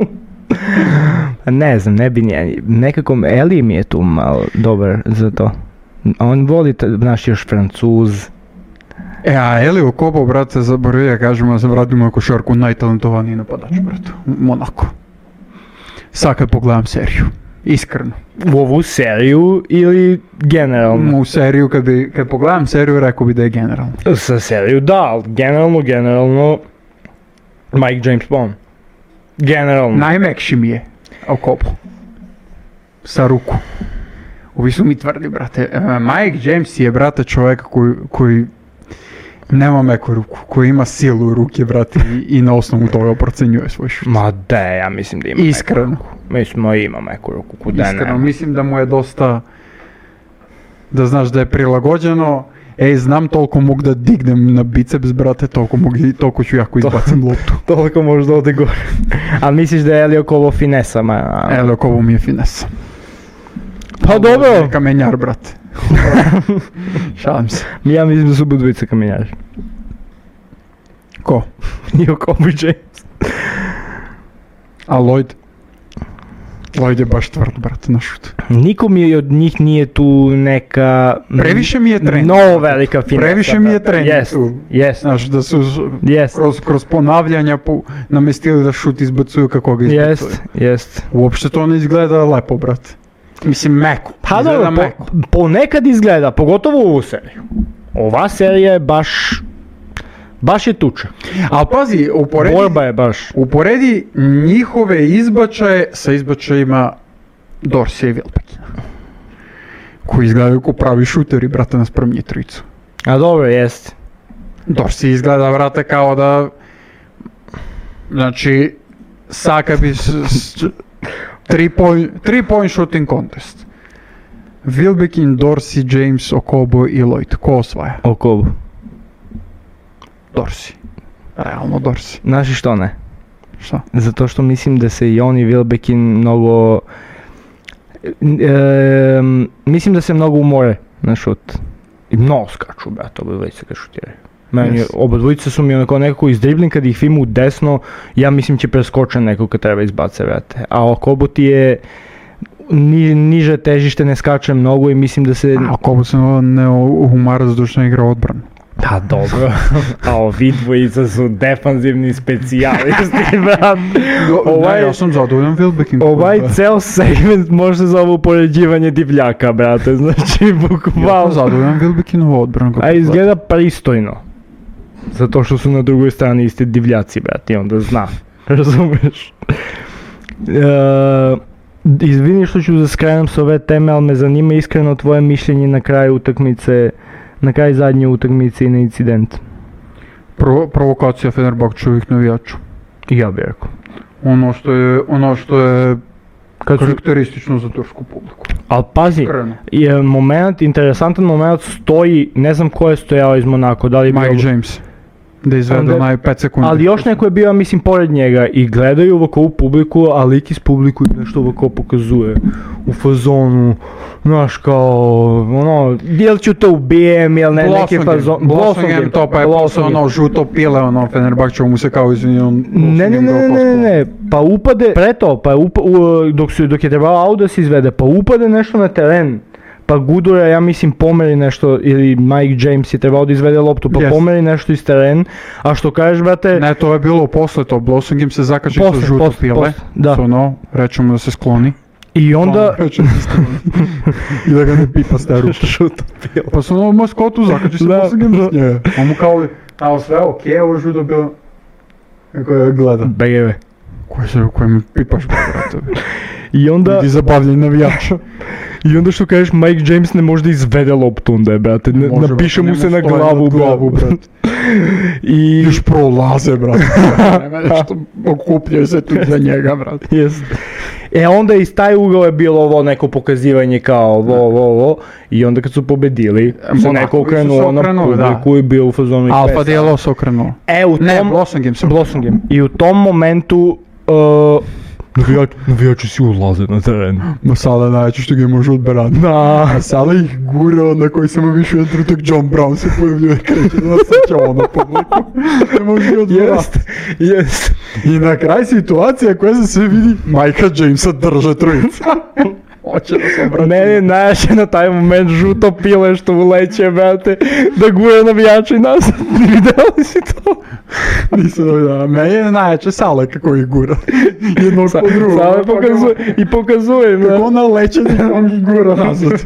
Ne znam, ne bi nije. Nekako, Eli mi je tu malo dobar za to. On voli, ta- znaš, još Francuz. E, a Elio Kobo, brate, zaboravio ja kažemo da se vratimo na košarku, najtalentovaniji napadač, brate, u Monako. Sad kad pogledam seriju, iskreno. U ovu seriju ili generalno? U seriju, kad, bi, kad pogledam seriju, rekao bi da je generalno. Sa seriju da, ali generalno, generalno Mike James Bond. Generalno. Najmekši mi je Kobo. Sa ruku. Ovi su mi tvrdi, brate. E, Mike James je, brate, čovjek koji, koji nema meku ruku, koji ima silu u ruke, brate, i, i na osnovu toga procenjuje svoj šut. Ma da, ja mislim da ima Iskreno. meku ruku. Mislim, ima meku ruku, kuda Iskreno, ne. mislim da mu je dosta, da znaš da je prilagođeno. Ej, znam, toliko mogu da dignem na biceps, brate, toliko, mogu, i toliko ću jako izbacim loptu. Toliko možda ode gore. A misliš da je Elio Kobo finesa, ma? Evo, kovo mi je finesa. Pa dobro. Kamenjar, brate. Šalim se. Ja mislim da su budujice kamenjaši. Ko? Nije Kobe James. A Lloyd? Lloyd je baš tvrd, brate, na šut. Niko mi od njih nije tu neka... Previše mi je trend. No velika finesa. Previše mi je brate. trend Jest, tu. jest, Znaš, da su jest, kroz, kroz ponavljanja po, namestili da šut izbacuju kako ga izbacuju. jest, jest. Uopšte to ne izgleda lepo, brate. Mislim, meko. Pa Izgleda dobro, meko. po, ponekad izgleda, pogotovo ovu seriju. Ova serija je baš, Baš je tuča. Ali pazi, uporedi, Borba je baš. uporedi njihove izbačaje sa izbačajima Dorsija i Wilbekina. Koji izgledaju kao pravi šuteri, brate, naspram njih trojicu. A dobro, jest. Dorsey izgleda, brate, kao da... Znači, Saka bi s, s, three, point, three point shooting contest. Wilbekin, Dorsey, James, Okobo i Lloyd. Ko osvaja? Okobo. Dorsey. Realno Dorsey. Znaš i što ne? Šta? Zato što mislim da se i on i Wilbekin mnogo... E, mislim da se mnogo umore na šut. I mnogo skaču, brate, oba dvojica kad šutiraju. Meni, Yes. oba dvojica su mi onako nekako iz dribling, kad ih vimu desno, ja mislim će preskočen neko kad treba izbace, brate. A Okobo ti je ni, niže težište, ne skače mnogo i mislim da se... A Okobo se ne umara zato što ne igra odbranu. Da, dobro. A ovi dvojica su defanzivni specijalisti, brate. Ovaj, ja sam zadovoljan Wilbekin. Ovaj ceo segment može se zove upoređivanje divljaka, brate, znači Ja bukvalno. sam zadovoljan Wilbekinovu odbranu. A izgleda pristojno. Zato što su na drugoj strani isti divljaci, brate, i onda zna. Razumeš? E, izvini što ću da skrenem s ove teme, ali me zanima iskreno tvoje mišljenje na kraju utakmice, na kraju zadnje utakmice i na incident. Provo, provokacija Fenerbahčevih navijača. Ja bih rekao. Ono što je, ono što je Kad su, karakteristično za tursku publiku. ali pazi, Iskreno. je moment, interesantan moment stoji, ne znam ko je stojao iz Monako, da li je bio... Mike James. Da izvede Onda- onaj pet sekundi. Ali još neko je bio, mislim, pored njega i gledaju ovako u publiku, a lik iz publiku i nešto ovako pokazuje u fazonu, znaš kao, ono, jel ću to ubijem, jel ne, neki fazon... Blossomgame to pa je posle Blossomgame. ono žuto pile, ono Fenerbahčevu mu se kao izvini on... Ne, ne, ne, ne, ne, ne, ne, pa upade, pre to, pa upa, u, dok, su, dok je trebao out da se izvede, pa upade nešto na teren. Pa Gudura, ja mislim, pomeri nešto, ili Mike James je trebao da izvede loptu, pa Yes. pomeri nešto iz teren, a što kažeš, brate, Ne, to je bilo posle to, Blossomgame se zakači Posle, sa žuto posle, pile. posle, da. So, ono, rećemo da se skloni. i onda... Rećemo da se skloni. I da ga ne pipa steru. Žuto pile. Pa se ono u maskotu zakači se Da, Blossomgame da. s njega. On mu kao, a sve okej, ovo je žuto bilo. Kako je gleda. B G V. Koje se, koje mi pipaš, brate. I onda, Idi zabavljaj navijača. i onda što kažeš, Mike James ne može da izvede loptu onda je, brate, ne, Može, napiše brate, mu se njemu na stoji glavu, na glavu, brate. brate. I... Još prolaze, brate. Nema nešto, okupljaju se tu za njega, brate. Jest. E onda iz taj ugao je bilo ovo neko pokazivanje kao ovo, ovo, ovo, i onda kad su pobedili, se Monakovi neko su se okrenuo na okrenuli, da. publiku i bio u fazonu i Alfa pesa. Dijelo se okrenuo. E, u Ne, tom... Blossomgame se Blossomgame. I u tom momentu... Uh, navijač, navijači si ulaze na teren. Ma sada najveće što ga je može odberati. Da. A sada ih gura na koji samo više jedan trenutak John Brown se pojavljuje i kreće da nasreća ono publiku. Ne može ga odberati. Jest, jest. I na kraj situacija koja se sve vidi, Majka Jamesa drže trojica. Hoće da se obrati. Meni je najjače na taj moment žuto pile što uleće, brate, da gura navijača i nas. Videli si to? Nisam da vidio. Meni je najjače Sale kako ih gura. Jednog po drugog. Samo pokazuje, i pokazujem, Kako da. ona leće i on ih gura nazad.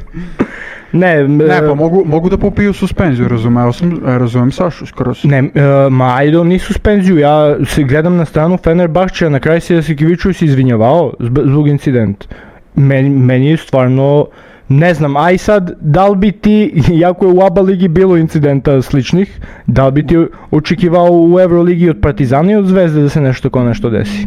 Ne, Ne, pa mogu, mogu da popiju suspenziju, razumeo sam, razumem Sašu skroz. Ne, uh, ma ajde on ni suspenziju, ja se gledam na stranu Fenerbahčeja, na kraju se Jasikiviću se izvinjavao zb- zbog incidenta. Meni, meni je stvarno, ne znam, aj sad, da li bi ti, jako je u ABA ligi bilo incidenta sličnih, da li bi ti očekivao u Euroligi od Partizana i od Zvezde da se nešto ko nešto desi?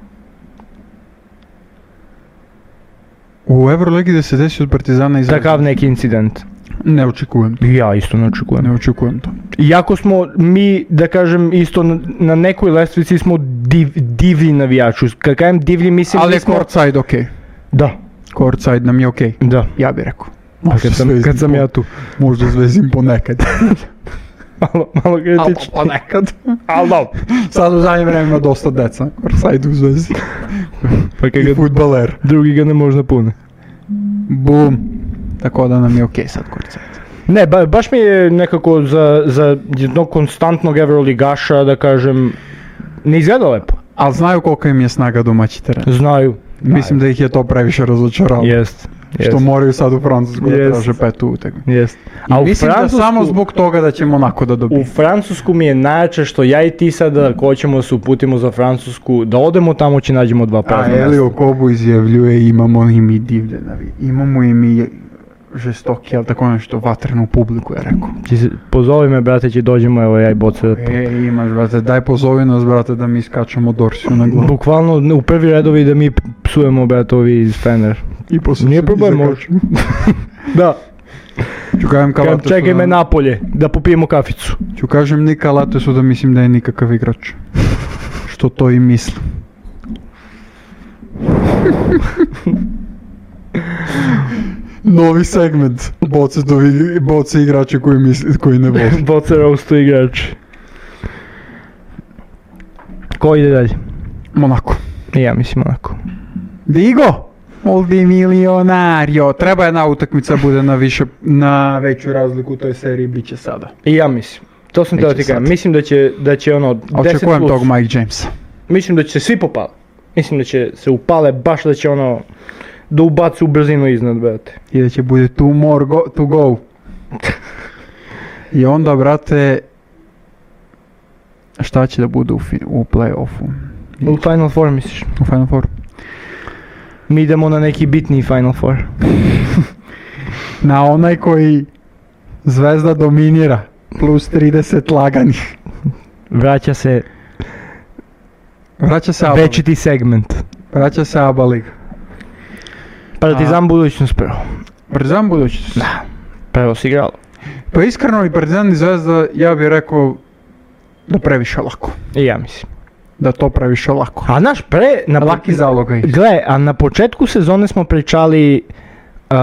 U Euroligi da se desi od Partizana i Zvezde? Takav neki incident. Ne očekujem to. Ja isto ne očekujem. Ne očekujem to. Iako smo mi, da kažem, isto na, na nekoj lestvici smo div, divlji navijači. Kad kažem divlji, mislim Ali da je smo... courtside okej. Da, Courtside nam je okej. da. Ja bih rekao. A kad sam, zvezim kad sam po- ja tu. Možda zvezim ponekad. Malo, malo kritično. ponekad. Ali dobro. Sad u zadnje vreme ima dosta deca. Courtside u zvezi. Pa kad I ga futbaler. drugi ga ne može da pune. Bum. Tako da nam je okej sad courtside. Ne, ba, baš mi je nekako za, za jednog konstantnog Euroligaša, da kažem, ne izgleda lepo. Ali znaju koliko im je snaga domaći teren. Znaju. Mislim da ih je to previše razočaralo. Jest. Što moraju sad u Francusku da traže petu utakmicu. Jest. A mislim da samo zbog toga da ćemo onako da dobijemo. U Francusku mi je najjače što ja i ti sada ako hoćemo se uputimo za Francusku, da odemo tamo će nađemo dva prazna mjesta. A Elio Kobu izjavljuje imamo i mi divlje navi. Imamo i mi žestoki, ali tako nešto vatrenu publiku, je rekao. Pozovi me, brate, će dođemo, evo ja i boce. E, imaš, brate, daj pozovi nas, brate, da mi skačemo Dorsiju na glavu. Bukvalno u prvi redovi da mi psujemo, brate, ovi iz Fener. I posle nije problem, može. Da. Ću kažem Kalate čekaj me napolje, da popijemo kaficu. Ću kažem Nika Latesu da mislim da je nikakav igrač. Što to i mislim. Novi segment. Bocetovi, boce igrači koji, misli, koji ne vole. Boce roastu igrači. Ko ide dalje? Monako. Ja mislim Monako. Digo! Moldi milionario. Treba jedna utakmica bude na više, na veću razliku u toj seriji, bit će sada. I ja mislim. To sam teo ti kažem. Mislim da će, da će ono deset plus. Očekujem tog Mike Jamesa. Mislim da će se svi popali. Mislim da će se upale, baš da će ono da ubaci u brzinu iznad, brate. I da će bude two more go, to go. I onda, brate, šta će da bude u, fi, u play-offu? U Final Four misliš? U Final Four. Mi idemo na neki bitni Final Four. Na onaj koji Zvezda dominira. Plus trideset laganih. Vraća se... Vraća se ABA Liga. Večiti segment. Vraća se ABA Liga. Partizan A... budućnost prvo. Partizan budućnost? Da. Prvo si igralo. Pa iskreno i Partizan i Zvezda, ja bih rekao da previše lako. I ja mislim. Da to previše lako. A naš pre... Na laki po... zaloga. Gle, a na početku sezone smo pričali uh,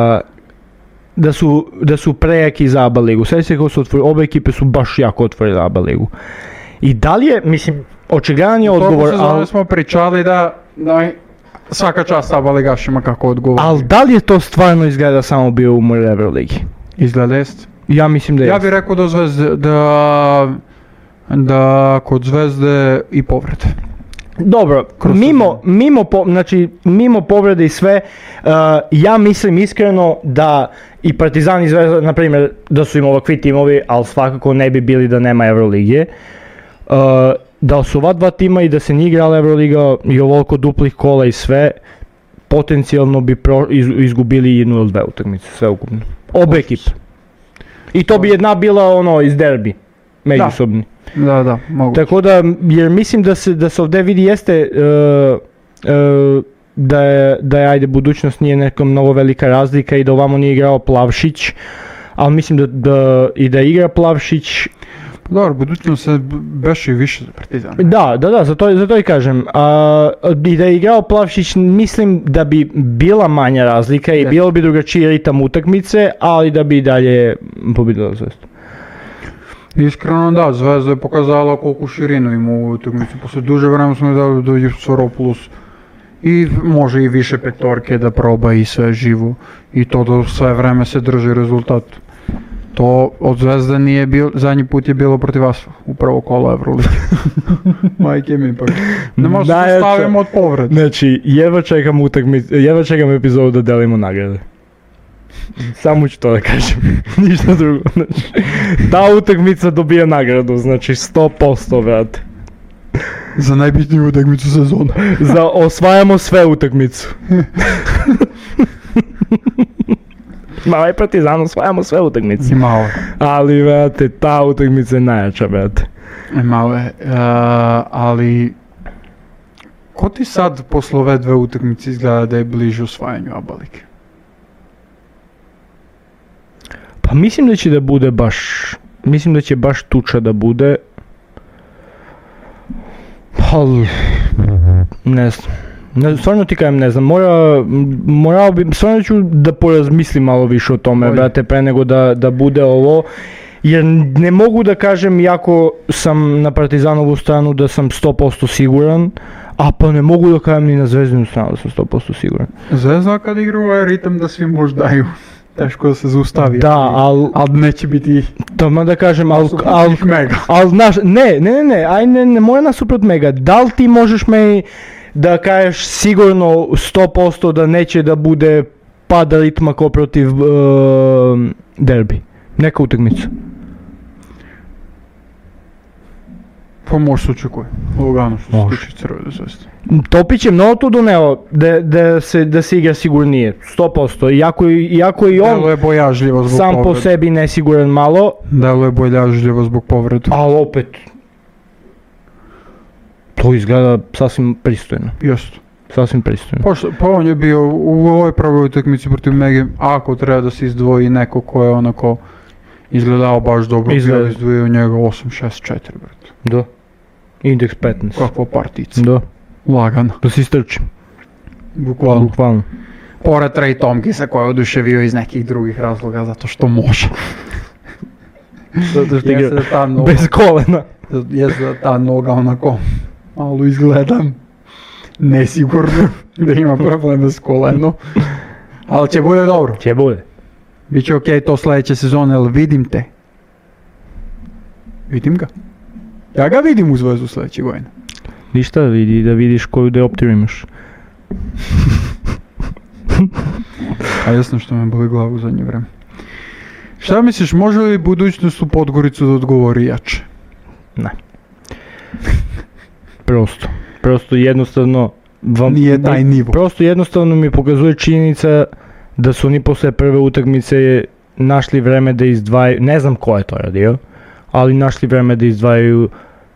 da su, da su prejaki za ABA ligu. Sve se kako su otvorili, obe ekipe su baš jako otvorili ABA ligu. I da li je, mislim, očigledan je odgovor, ali... sezone smo pričali da, da svaka čast ABA ligašima kako odgovor. Ali da li je to stvarno izgleda samo bio umor Euroligi? Izgleda jest. Ja mislim da je. Ja bih rekao da Zvezde, da, da kod Zvezde i povrede. Dobro, mimo, mimo, po, znači, mimo povrede i sve, uh, ja mislim iskreno da i Partizan i Zvezda, na primjer, da su im ovakvi timovi, ali svakako ne bi bili da nema Euroligije. Uh, da su ova dva tima i da se nije igrala Euroliga i ovoliko duplih kola i sve, potencijalno bi pro, iz, izgubili jednu ili dve utakmice, sve ukupno. Obe ekipe. I to bi jedna bila ono iz derbi, međusobni. Da, da, da, moguće. Tako da, jer mislim da se, da se ovdje vidi jeste uh, uh, da, je, da je, ajde, budućnost nije neka mnogo velika razlika i da ovamo nije igrao Plavšić, ali mislim da, da i da igra Plavšić. Dobro, budućnost se beše i više za Partizan. Da, da, da, zato, zato i kažem. A, i da je igrao Plavšić, mislim da bi bila manja razlika i yes. bilo bi drugačiji ritam utakmice, ali da bi dalje pobjedila Zvezdu. Iskreno da, Zvezda je pokazala koliko širinu ima u utakmici. Posle duže vremena smo dali do Jursoropoulos i može i više petorke da proba i sve živo. I to do sve vreme se drži rezultat. To od Zvezde nije bilo, zadnji put je bilo protiv vas u prvo kolo Euroligi. Majke mi pa. Ne možemo se stavimo od povrede. Znači, jedva čekam utakmicu, jedva čekam epizodu da delimo nagrade. Samo ću to da kažem, ništa drugo. Znači, ta utakmica dobija nagradu, znači sto posto, brate. Za najbitniju utakmicu sezona. Za osvajamo sve utakmicu. Malo je Partizan, osvajamo sve utakmice. Malo je. Ali, brate, ta utakmica je najjača, brate. Malo je, uh, ali... Ko ti sad posle ove dve utakmice izgleda da je bliže osvajanju ABA lige? Pa mislim da će da bude baš, mislim da će baš tuča da bude, ali ne znam, ne, stvarno ti kajem ne znam, mora, morao bi, stvarno ću da porazmislim malo više o tome, Oj. brate, pre nego da, da bude ovo, jer ne mogu da kažem, iako sam na Partizanovu stranu da sam sto posto siguran, a pa ne mogu da kažem ni na Zvezdinu stranu da sam sto posto siguran. Zvezda kad igra ovaj ritam da svi možda daju. Teško da se zaustavi. Da, ali... Ali neće biti... To ma da kažem, ali... Al, al, naš, ne, ne, ne, ne, aj ne, ne mora nasuprot mega. Da li ti možeš me da kažeš sigurno sto posto da neće da bude pada ritma kao protiv uh, derbi. Neka utakmica. Pa može se očekuje. Lugano što se Može. tiče Crvene zvezde. Topić je mnogo tu doneo da, da, se, da se igra sigurnije, sto posto. Iako, iako i on Delo je bojažljivo zbog sam povrede. po sebi nesiguran malo, Delo je bojažljivo zbog povrede. ali opet to izgleda sasvim pristojno. Jeste. Sasvim pristojno. Pa, što, pa on je bio u ovoj prvoj utakmici protiv Mege, ako treba da se izdvoji neko ko je onako izgledao baš dobro, Izgleda. bio izdvojio njega osam šest četiri, brate. Da. Indeks petnaest. Kakva partica. Da. Lagano. Da se istrči. Bukvalno. Bukvalno. Pored Trey Tomkinsa koji je oduševio iz nekih drugih razloga zato što može. Zato što Jeste igra da ta noga, bez kolena. jeste da ta noga onako malo izgleda nesigurno, da ima probleme s kolenom. Ali će bude dobro. Će bude. Biće okej to sljedeće sezone, ali vidim te. Vidim ga. Ja ga vidim u Zvezdu sljedeće godine. Ništa, vidi da vidiš koju dioptriju imaš. A jasno što me boli glavu u zadnje vreme. Šta misliš, može li budućnost u Podgoricu da odgovori jače? Ne. Prosto. Prosto jednostavno... Vam, Nije taj nivo. Prosto jednostavno mi pokazuje činjenica da su oni posle prve utakmice našli vreme da izdvajaju, ne znam ko je to radio, ali našli vreme da izdvajaju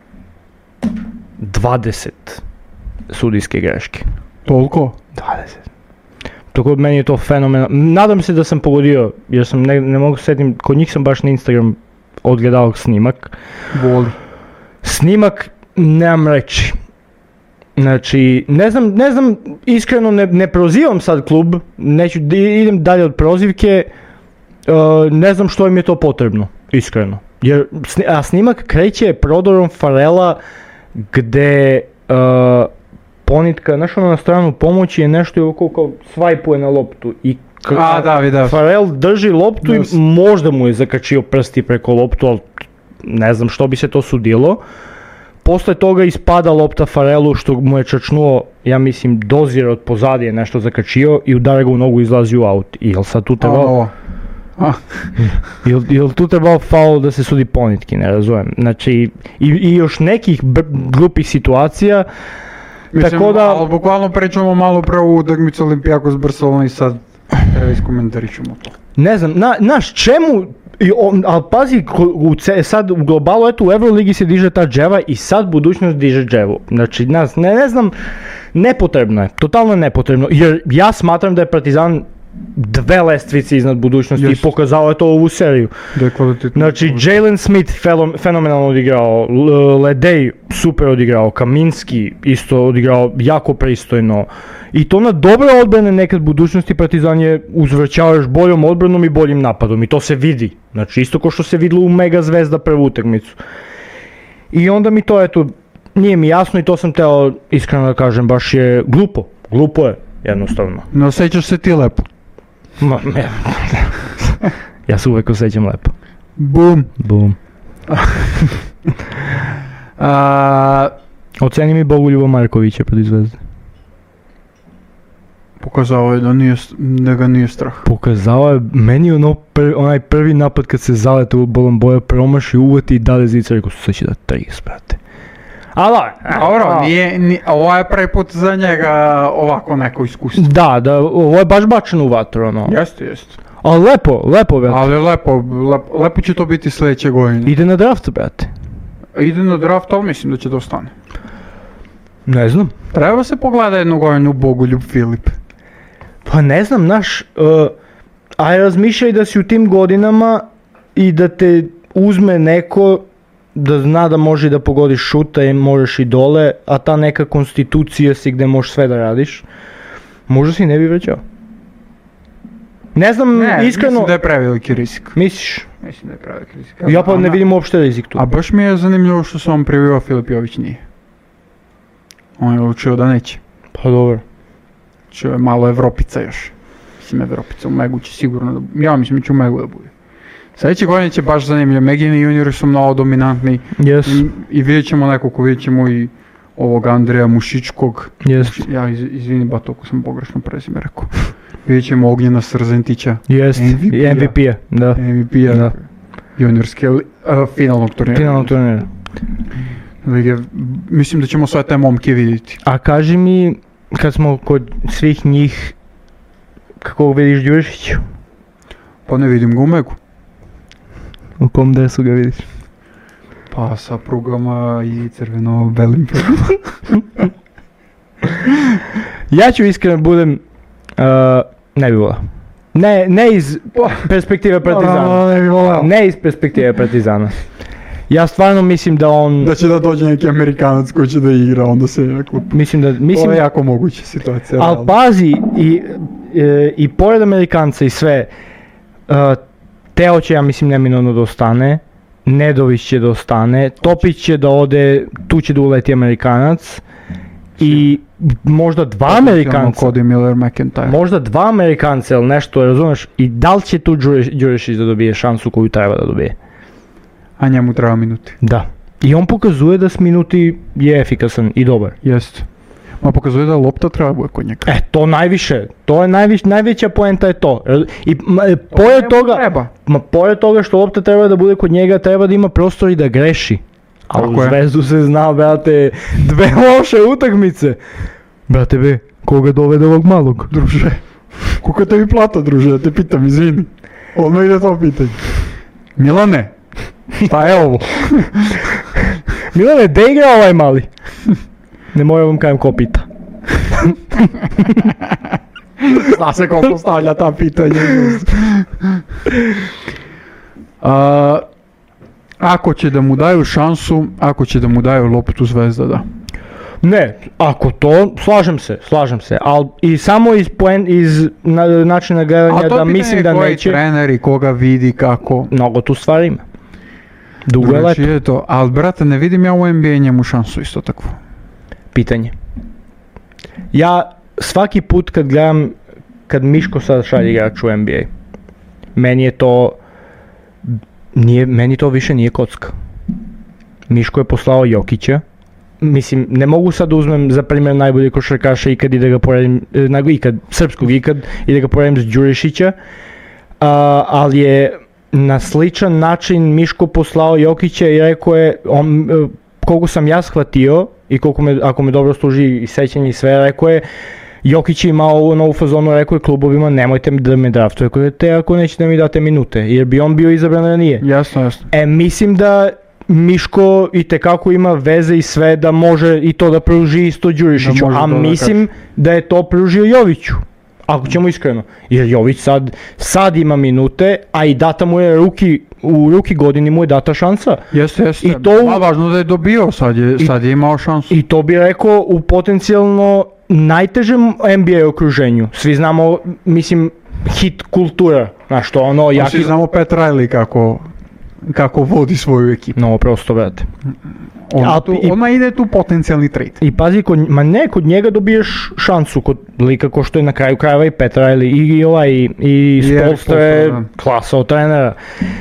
dvadeset sudijske greške. Toliko? dvadeset. Tako meni je to fenomenalno. Nadam se da sam pogodio, jer sam ne, ne mogu setim, kod njih sam baš na Instagram odgledao snimak. Voli. Snimak, nemam reći. Znači, ne znam, ne znam, iskreno ne, ne prozivam sad klub, neću, idem dalje od prozivke, uh, ne znam što im je to potrebno, iskreno. Jer, a snimak kreće prodorom Farela gde uh, ponitka, znaš ono na stranu pomoći je nešto i oko kao svajpuje na loptu i k- A, da, vidio sam. Farel drži loptu Yes. i možda mu je zakačio prsti preko loptu, ali ne znam što bi se to sudilo. Posle toga ispada lopta Farelu što mu je čačnuo, ja mislim, dozir od pozadije je nešto zakačio i udara ga u nogu i izlazi u aut. I jel sad tu trebao, Ovo. A, jel, jel tu trebao faul da se sudi ponitki, ne razumem. Znači, i, i još nekih b- glupih situacija, mislim, tako da... ali bukvalno pričamo malo pre u utakmicu Olimpijakos Barcelona i sad treba iskomentarićemo to. Ne znam, na, naš čemu, i on, ali pazi, ko- u, ce- sad u globalu, eto u Euroligi se diže ta dževa i sad budućnost diže dževu. Znači, nas, ne, ne znam, nepotrebno je, totalno nepotrebno, jer ja smatram da je Partizan dve lestvice iznad budućnosti Jest. i pokazao je to ovu seriju. Da je kvalitetno. Znači, Jalen Smith felom- fenomenalno odigrao, L- Ledej super odigrao, Kaminski isto odigrao jako pristojno. I to na dobre odbrane nekad budućnosti Partizan je uzvrćao još boljom odbranom i boljim napadom i to se vidi. Znači, isto kao što se vidilo u Mega Zvezda prvu utakmicu. I onda mi to, eto, nije mi jasno i to sam teo iskreno da kažem, baš je glupo. Glupo je, jednostavno. Ne osjećaš se ti lepo. Ma, ne. Ja se uvek osjećam lepo. Bum. Bum. A, Oceni mi Bogoljuba Markovića protiv Zvezde. pokazao je da, nije, da ga nije strah. Pokazao je meni ono prvi, onaj prvi napad kad se zalete u bolom boja, promaši, uvati i dade zica, rekao su sad će da triks, brate. Alo, Dobro, nije, nije, ovo je prvi put za njega ovako neko iskustvo. Da, da, ovo je baš bačeno u vatru, ono. Jeste, jeste. Ali lepo, lepo, brate. Ali lepo, lepo, lepo će to biti sljedeće godine. Ide na draft, brate. Ide na draft, ali mislim da će da ostane. Ne znam. Treba se pogleda jednu godinu Bogoljub Filip. Pa ne znam, naš, uh, aj razmišljaj da si u tim godinama i da te uzme neko da zna da može da pogodiš šuta i možeš i dole, a ta neka konstitucija si gde možeš sve da radiš, možda si ne bi vraćao. Ne znam, Ne, iskreno, mislim da je preveliki rizik. misliš? Mislim da je preveliki rizik. Ja pa A ne na- vidim uopšte rizik tu. A baš mi je zanimljivo što se on prijavio, Filip Jović nije. On je učio da neće. Pa dobro. Učio je malo Evropica još. Mislim Evropica u Megu će sigurno da... Ja mislim da će u Megu da bude. Sljedeće godine će baš zanimljivo. Megini juniori su mnogo dominantni. Jes, I, i vidjet ćemo nekog, vidjet ćemo i ovog Andreja Mušičkog. jes. Ja iz, izvini Bato ako sam pogrešno prezime rekao. Vidjet ćemo Ognjena Srzentića. Jest, M V P-a. i M V P-a, da. M V P-a Da. juniorske li- a, finalnog turnira. Finalnog turnira. Lige, mislim da ćemo sve te momke vidjeti. A kaži mi, kad smo kod svih njih, kako vidiš Đurišić? Pa ne vidim ga u Megu. U kom dresu ga vidiš? Pa sa prugama i crveno-belim prugama. Ja ću iskreno budem, uh, ne bi volao. Ne, ne iz perspektive Partizana. Ne bi volao. Ne iz perspektive Partizana. Ja stvarno mislim da on, Da će da dođe neki Amerikanac koji će da igra, onda se na klupu. mislim da, To mislim, je jako moguća situacija. ali realno. pazi, i, e, i pored Amerikanca i sve, uh, Teo će, ja mislim, neminovno da ostane, Nedović će da ostane, Topić će da ode, tu će da uleti Amerikanac, i možda dva Amerikanca, Cody Miller, McIntyre. možda dva Amerikanca ili nešto, razumeš, i da li će tu Đuriš- Đurišić da dobije šansu koju treba da dobije? A njemu treba minuti. Da. I on pokazuje da s minuti je efikasan i dobar. Jest. Ma pokazuje da lopta treba bude kod njega. E, to najviše, to je najviš, najveća poenta je to. I ma, e, pored njemu toga, treba. ma pored toga što lopta treba da bude kod njega, treba da ima prostor i da greši. A Tako u je. Zvezdu se zna, brate, dve loše utakmice. Brate be, koga dovede ovog malog? Druže, koliko tebi plata, druže, da te pitam, izvini. Odmah ide to pitanje. Milane, šta je ovo? Milane, da igra ovaj mali? Ne moram vam kajem ko pita. Zna se ko postavlja ta pitanja. A, ako će da mu daju šansu, ako će da mu daju loptu, Zvezda da. Ne, ako to, slažem se, slažem se, ali i samo iz, poen, iz na, načina gledanja da mislim da koji neće, trener i koga vidi kako. mnogo tu stvari ima. Dugo je leto, Drugačije je to, ali brate, ne vidim ja u N B A njemu šansu isto takvu. pitanje. Ja svaki put kad gledam, kad Miško sad šalje igrač u N B A, meni je to, nije, meni to više nije kocka. Miško je poslao Jokića. Mislim, ne mogu sad da uzmem za primjer najbolje košarkaša ikad i da ga poredim, e, nego ikad, srpskog ikad, i da ga poredim s Đurišića, a, ali je na sličan način Miško poslao Jokića i rekao je, on, e, koliko sam ja shvatio i koliko me, ako me dobro služi i sećanje i sve, rekao je, Jokić je imao ovu novu fazonu, rekao je klubovima, nemojte da me draftujete ako nećete da mi date minute, jer bi on bio izabran ranije. Jasno, jasno. E, mislim da Miško itekako ima veze i sve da može i to da pruži isto Đurišiću, Da može a to da mislim da je to pružio Joviću, ako ćemo iskreno, jer Jović sad, sad ima minute, a i data mu je ruki, u ruki godini mu je data šansa. Jeste, jeste. I to u- Ma, važno da je dobio, sad je, I- sad je imao šansu. I to bi rekao u potencijalno najtežem N B A okruženju. Svi znamo, mislim, hit kultura, znaš to ono, Ja jaki... svi znamo Pat Riley kako, kako vodi svoju ekipu. No, prosto, brate. Ona, A, tu, i- ona ide tu potencijalni trade. I pazi, kod, ma ne, kod njega dobiješ šansu, kod lika ko što je na kraju krajeva i Pat Riley, i, i ovaj, i, i Erik Spoelstra je Spoelstra, da. klasa od trenera.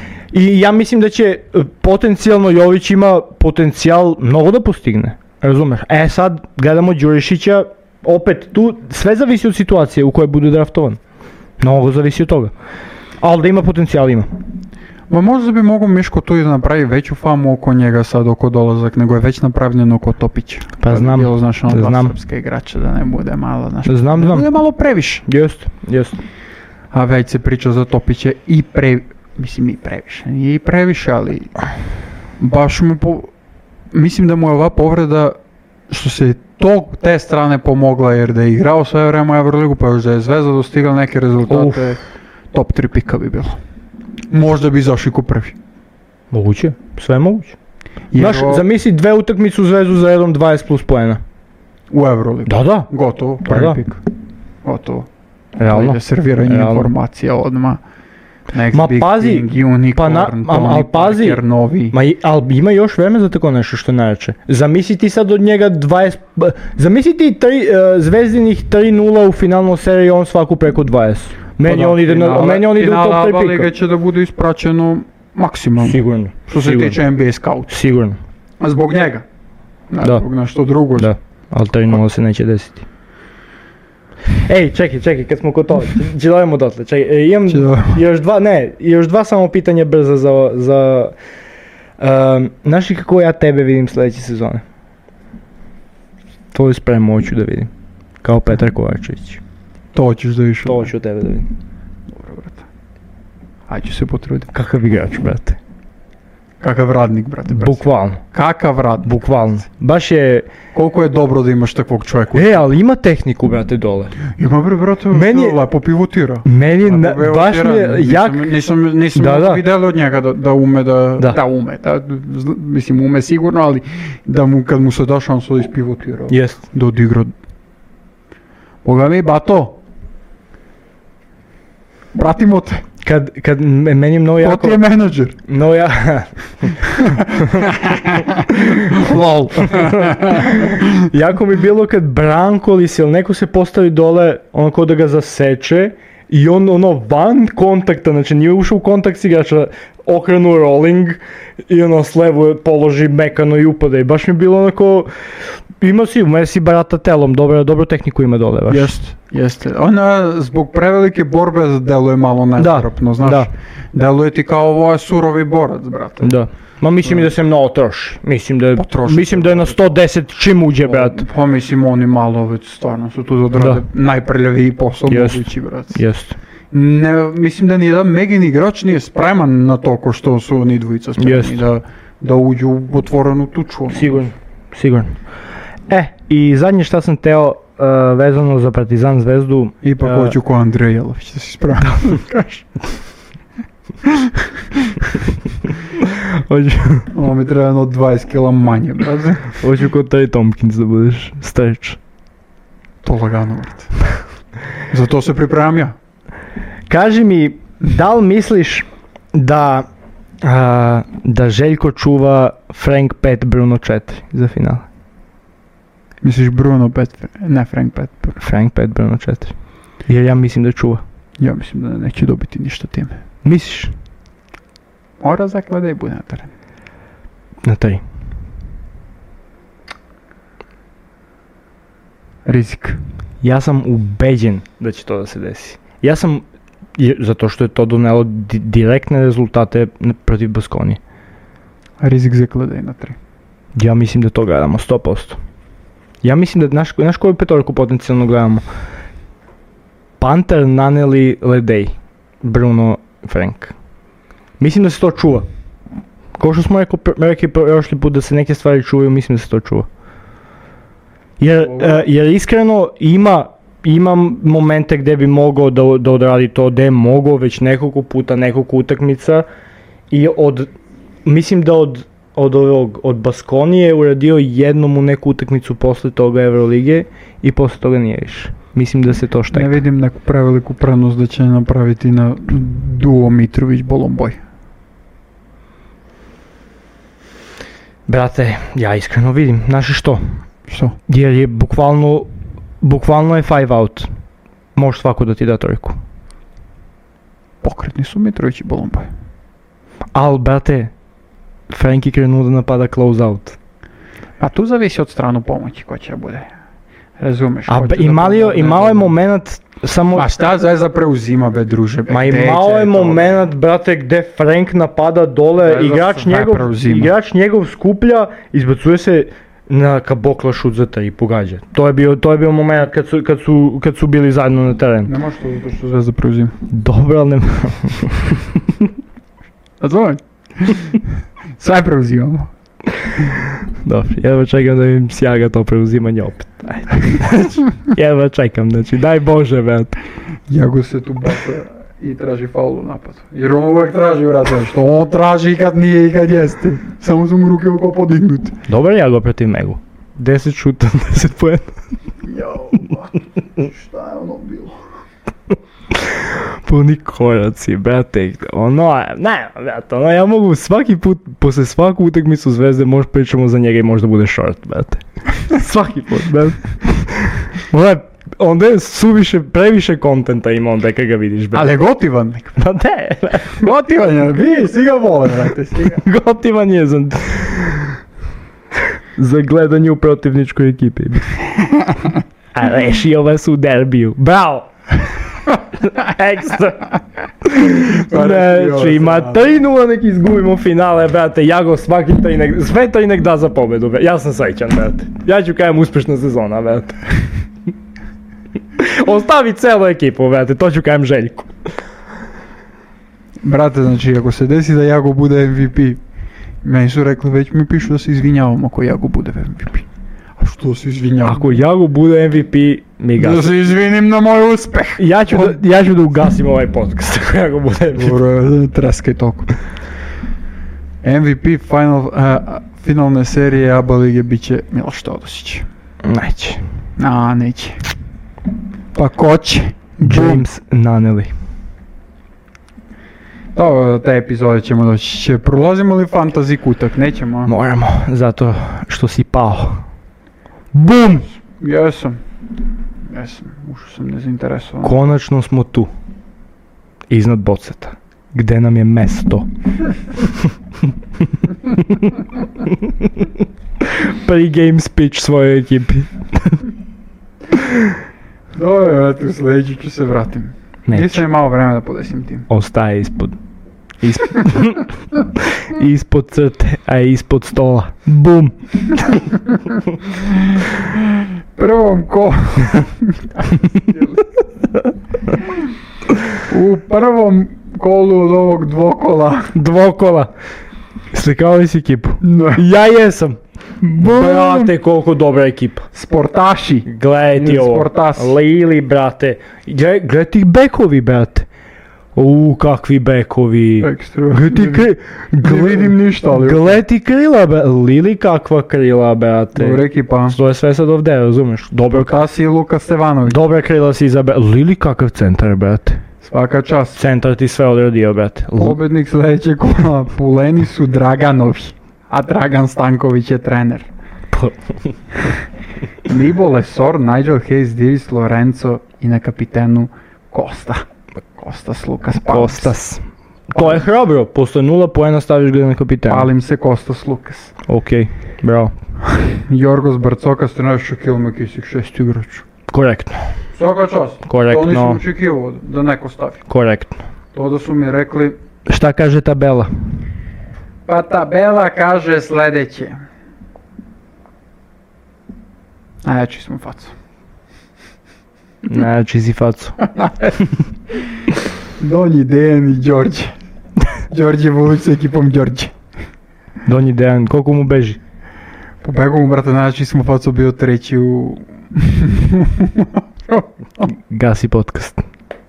I ja mislim da će e, potencijalno Jović ima potencijal mnogo da postigne, razumeš? E sad, gledamo Đurišića, opet tu sve zavisi od situacije u kojoj bude draftovan. Mnogo zavisi od toga. Ali da ima potencijal, ima. Ma možda bi mogao Miško tu i da napravi veću famu oko njega sad oko dolazak, nego je već napravljeno oko Topića. Pa Kad bi znam, Bilo, znaš, ono dva znam. srpske igrače, da ne bude malo, znaš. Znam, da znam. bude malo previše. Jest, jest. A već se priča za Topića i pre... Mislim i previše, nije i previše, ali... Baš mu po... Mislim da mu je ova povreda što se tog, te strane pomogla, jer da je igrao sve vreme u Euroligu, pa još da je Zvezda dostigla neke rezultate, top tri pika bi bilo. Možda bi izašli ko prvi. Moguće, sve je moguće. Jer Znaš, o- zamisli dve utakmice u Zvezdu za redom dvadeset plus poena. u Euroligu. Da, da. Gotovo, Pa prvi da. pik. Gotovo. Realno. Ide serviranje Realno. informacija odmah. Next Ma big pazi, thing, unicorn, pa na- Tony al- al pazi, Parker, novi. Ma i, ali ima još vreme za tako nešto što je najjače. Zamisli ti sad od njega dvadeset... ba- Zamisli ti tri, uh, Zvezdinih tri nula u finalnoj seriji, on svaku preko dvadeset. Meni Pa da, on ide, na, finale- meni on ide u finale top ABA tri lige pika. će da bude ispraćeno maksimalno. Sigurno. Što se sigurno, tiče N B A scout. Sigurno, A zbog njega. Ne Da. zbog nešto drugo. da. Ali tri nula se neće desiti. Ej, čekaj, čekaj, kad smo kod toga, će dojemo dotle, čekaj, e, imam još dva, ne, još dva samo pitanja brza za, za, um, znaš li kako ja tebe vidim sljedeće sezone? Tvoju spremu hoću da vidim, kao Petar Kovačević. To hoćeš da viš? To hoću od tebe da vidim. Dobro, brate. Ajde ću se potruditi. Kakav igrač, brate. Kakav radnik, brate, brate. Bukvalno. Kakav radnik. Bukvalno. Baš je... Koliko je dobro da imaš takvog čovjeka. E, ali ima tehniku, brate, dole. Ima, bre, brate, meni je, lepo pivotira. Meni je, na, baš mi je jak... Nisam, nisam, nisam da, da. vidjeli od njega da, da ume da... Da, da ume, da, mislim, ume sigurno, ali da mu, kad mu se da šansu da ispivotira. Jest. Da odigra. Boga mi, bato. Pratimo te. Kad, kad meni je mnogo jako... Ko ti je menadžer? No ja... Lol. Jako mi bilo kad Brankolis ili neko se postavi dole, ono ko da ga zaseče i on ono van kontakta, znači nije ušao u kontakt s igrača, okrenu rolling i ono s levo položi mekano i upada i baš mi je bilo onako... Ima si, u si barata telom, dobro, dobru tehniku ima dole baš. Jeste, jeste. Ona zbog prevelike borbe deluje malo nestrpno, znaš. Da. Deluje ti kao ovo je surovi borac, brate. Da. Ma mislim da, da se mnogo troši. Mislim da je, Potroši mislim da je na sto deset čim uđe, brate. Pa mislim oni malo već stvarno su tu da odrade najprljaviji posao mogući, brate. Jest. Ne, mislim da nijedan Megin igrač nije spreman na to ko što su oni dvojica spremni da, da uđu u otvorenu tuču. Sigurno, sigurno. E, i zadnje šta sam teo uh, vezano za Partizan Zvezdu... Ipak uh, hoću ko Andrej Jelović da si spreman. Hoću... Ovo mi treba jedno dvadeset kila manje, brate. Hoću kod taj Tompkins da budeš stretch. To lagano, brate. Zato se pripremam ja. Kaži mi, da li misliš da, uh, da Željko čuva Frank pet, Bruno četiri za finale? Misliš Bruno pet, ne Frank pet. Frank pet, Bruno četiri. Jer ja mislim da čuva. Ja mislim da neće dobiti ništa time. Misliš? Mora zaklada i bude na terenu. Na tri. Rizik. Ja sam ubeđen da će to da se desi. Ja sam, zato što je to donelo di- direktne rezultate protiv Baskonije. A rizik zaklada i na tri. Ja mislim da to gledamo sto posto. Ja mislim da, znaš, znaš koju petorku potencijalno gledamo? Panter, Naneli, Ledej, Bruno, Frank. Mislim da se to čuva. Kao što smo rekli, rekli prošli put da se neke stvari čuvaju, mislim da se to čuva. Jer, uh, jer iskreno ima, ima momente gdje bi mogao da, da odradi to, gdje je mogao već nekoliko puta, nekoliko utakmica i od, mislim da od Od, ovog, od Baskonije uradio jednom u neku utakmicu posle toga Eurolige i posle toga nije više. Mislim da se to šteka. Ne vidim neku preveliku prednost da će napraviti na duo Mitrović-Bolomboj. Brate, ja iskreno vidim. Znaš što? Što? Jer je bukvalno, bukvalno je five out. Može svako da ti da trojku. Pokretni su Mitrović i Bolomboj. Al, brate, Franki krenuo da napada close out. A tu zavisi od stranu pomoći ko će bude. Razumeš? A be, imalio, imao je moment samo... Ma šta Zvezda preuzima, be druže? Be, Ma imao je moment, brate, gdje Frank napada dole, igrač njegov, igrač njegov skuplja, izbacuje se na kabokla šut za tri i pogađa. To je bio, to je bio moment kad su, kad su, kad su bili zajedno na terenu. Ne može to zato što Zvezda preuzima. Dobro, ali ne... A zove? Sve preuzimamo. Dobro, jedva čekam da im sjaga to preuzimanje opet. Jedva čekam, znači daj Bože, brate. Jago se tu baca i traži faul u napadu. Jer on uvijek traži, brate, što on traži i kad nije i kad jeste. Samo su mu ruke oko podignuti. Dobro Jago protiv Megu. deset šuta, deset poena. Jao, šta je ono bilo? Puni koraci, brate, ono, ne, brate, ono, ja mogu svaki put, posle svaku utakmicu Zvezde, možda pričamo za njega i možda bude short, brate. Svaki put, brate. Onda, onda je suviše, previše kontenta ima onda kad ga vidiš, brate. Ali je gotivan. Pa ne, gotivan je, vi, svi ga vole, brate, svi ga. Gotivan je za, za gledanje u protivničkoj ekipi. A rešio vas u derbiju. Bravo! Ekstra! Znači, ima tri nula nek izgubimo finale, brate, Jago svaki tri nek, sve tri nek da za pobedu, brate. Ja sam srećan, brate. Ja ću kajem uspješna sezona, brate. Ostavi celu ekipu, brate, to ću kajem Željku. Brate, znači, ako se desi da Jago bude M V P, meni su rekli, već mi pišu da se izvinjavamo ako Jago bude M V P. A što se izvinjavam? Ako Jago bude M V P, mi gasimo. Da se izvinim na moj uspeh. Ja ću da, ja ću da ugasim ovaj podcast ako Jago bude M V P. Dobro, treskaj toliko. M V P final, uh, finalne serije A B A lige bit će Miloš Teodosić. Neće. A, neće. Pa ko će? James Nunnally. To, te epizode ćemo doći. Će, prolazimo li fantasy kutak? Nećemo. Moramo, zato što si pao. Bum! Jesam. Jesam. Ušao sam nezainteresovan. Konačno smo tu. Iznad Boceta. Gde nam je mesto? Pre-game speech svojoj ekipi. Dobro, eto, u sljedeći ću se vratim. Neću. Nisam je malo vremena da podesim tim. Ostaje ispod. Ispod, ispod crte, a ispod stola. Bum! Prvom ko... U prvom kolu od ovog dvokola. Dvokola. Slikao si ekipu? Da. Ja jesam. Brate, koliko dobra ekipa. Sportaši. Gledaj ti ovo. Sportas. Lili, brate. Gledaj, gledaj ti bekovi, brate. Uuu, kakvi bekovi. Ekstra. Gledaj ti kri... Ne vidim ništa, ali... Gledaj ti krila, brate. Lili, kakva krila, brate. Dobra ekipa. To je sve sad ovdje, razumeš? Dobro, Sportas i Luka Stevanović. dobra krila si izabra... Lili, kakav centar, brate. Svaka čast. Centar ti sve odradio, brate. L- Pobednik sljedećeg kola. Puleni su Draganovi. A Dragan Stanković je trener. Nibo Lesor, Nigel Hayes, Davis Lorenzo i na kapitenu Costa. Kostas Lukas Palms. Kostas. To je hrabro, posle nula poena staviš ga na kapitena. Palim se Kostas Lukas. Okej, bravo. Jorgos Barcokas, trener Šakil Makisik, šest igrač. Korektno, Svaka čast. Korektno. To nisam očekivao da neko stavi. korektno. To da su mi rekli, Šta kaže tabela? pa tabela kaže sljedeće. Najjači smo facu. Znači si facu. Donji Dejan i Đorđe. Đorđe Vulić s ekipom Đorđe. Donji Dejan, koliko mu beži? Pobegao mu, brate, najjači smo facu, bio treći u... Gasi podcast.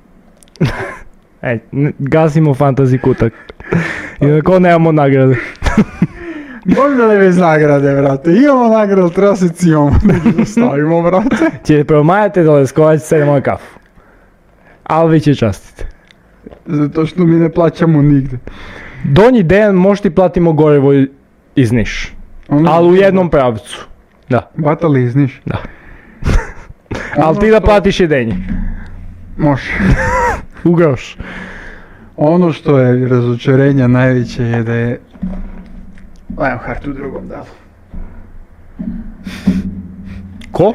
Ej, n- gasimo fantasy kutak. Inako nemamo nagrade. Možda ne bez nagrade, brate. Imamo nagradu, treba se cijom. Da stavimo, brate. Će promajate da Leskovac se moju kafu. Ali vi će častiti. Zato što mi ne plaćamo nigde. Donji Dejan možda ti platimo gorivo iz Niš. Ono- Ali u jednom pravcu. Da, Batali iz Niš. da. Ali ti da platiš jedenje. Može. U groš. Ono što je razočarenja najveće je da je Leonhardt u drugom delu. Ko?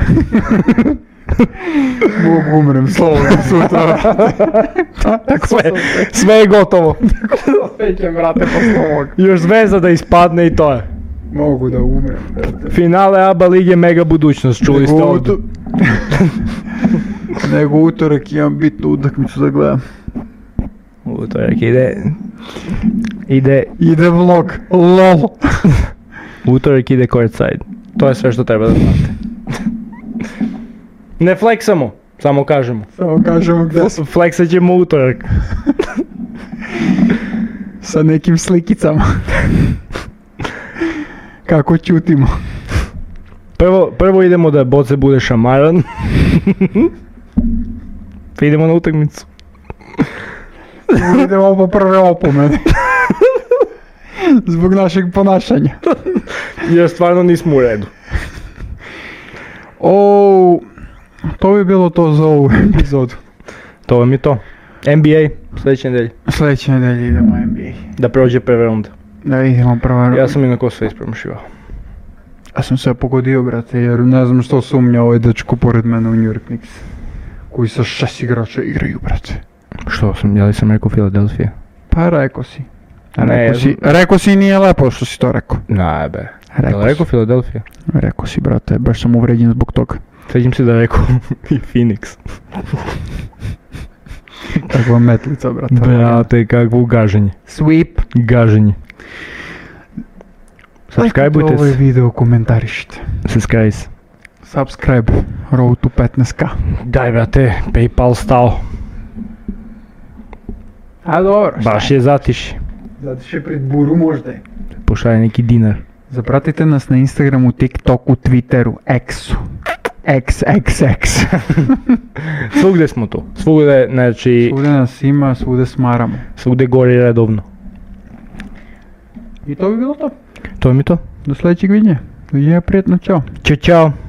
Mogu umrem slobodno sutra. Tako Sve, sve je gotovo. osjećam, brate, posle ovog. Još zvezda da ispadne i to je. Mogu da umrem, brate. Finale A B A lige mega budućnost, čuli ste Nego ovdje. uto- Nego utorak imam bitnu utakmicu da gledam. Utorak ide... Ide... Ide vlog. LOL. Utorak ide courtside. To je sve što treba da znate. Ne fleksamo, samo kažemo. Samo kažemo gde smo. Fleksat ćemo utorak. Sa nekim slikicama. Kako ćutimo. Prvo, prvo idemo da Boce bude šamaran. Idemo na utakmicu. Idemo po prve opomene. Zbog našeg ponašanja. Jer stvarno nismo u redu. O, to bi bilo to za ovu epizodu. To vam je to. N B A, sljedeće nedelje. Sljedeće nedelje idemo N B A. Da prođe prve runde. Da vidimo prva... Ja sam inako sve ispromašivao. Ja sam se pogodio, brate, jer ne znam što sumnja ovaj dečko pored mene u New York Knicks. Koji sa šest igrača igraju, brate. Što sam, ja li sam rekao Philadelphia? Pa rekao si. Ne, Rekao ja si, rekao si nije lepo što si to rekao. Ne, be. Rekao Jel rekao si. Philadelphia? Rekao si, brate, baš sam uvređen zbog toga. Sjećam se da je rekao i Phoenix. Takva metlica, brate. Brate, kakvo gaženje. Sweep. Gaženje. Subscribeujte ovaj se. video, komentarišite. Subscribe se. Subscribe. Road to petnaest ka. Daj, brate, PayPal stao. A dobro. Baš je zatiši. Zato še pred buru možda je. Pošalje neki dinar. Zapratite nas na Instagramu, TikToku, Twitteru, X-u. X, X, X. Svugde smo tu. Svugde, znači, Svude nas ima, svude smaramo. svugde gori redovno. I to bi bilo to. To mi to. Do sljedećeg vidnja. Doviđenja, prijetno, čao. Ćao, čao.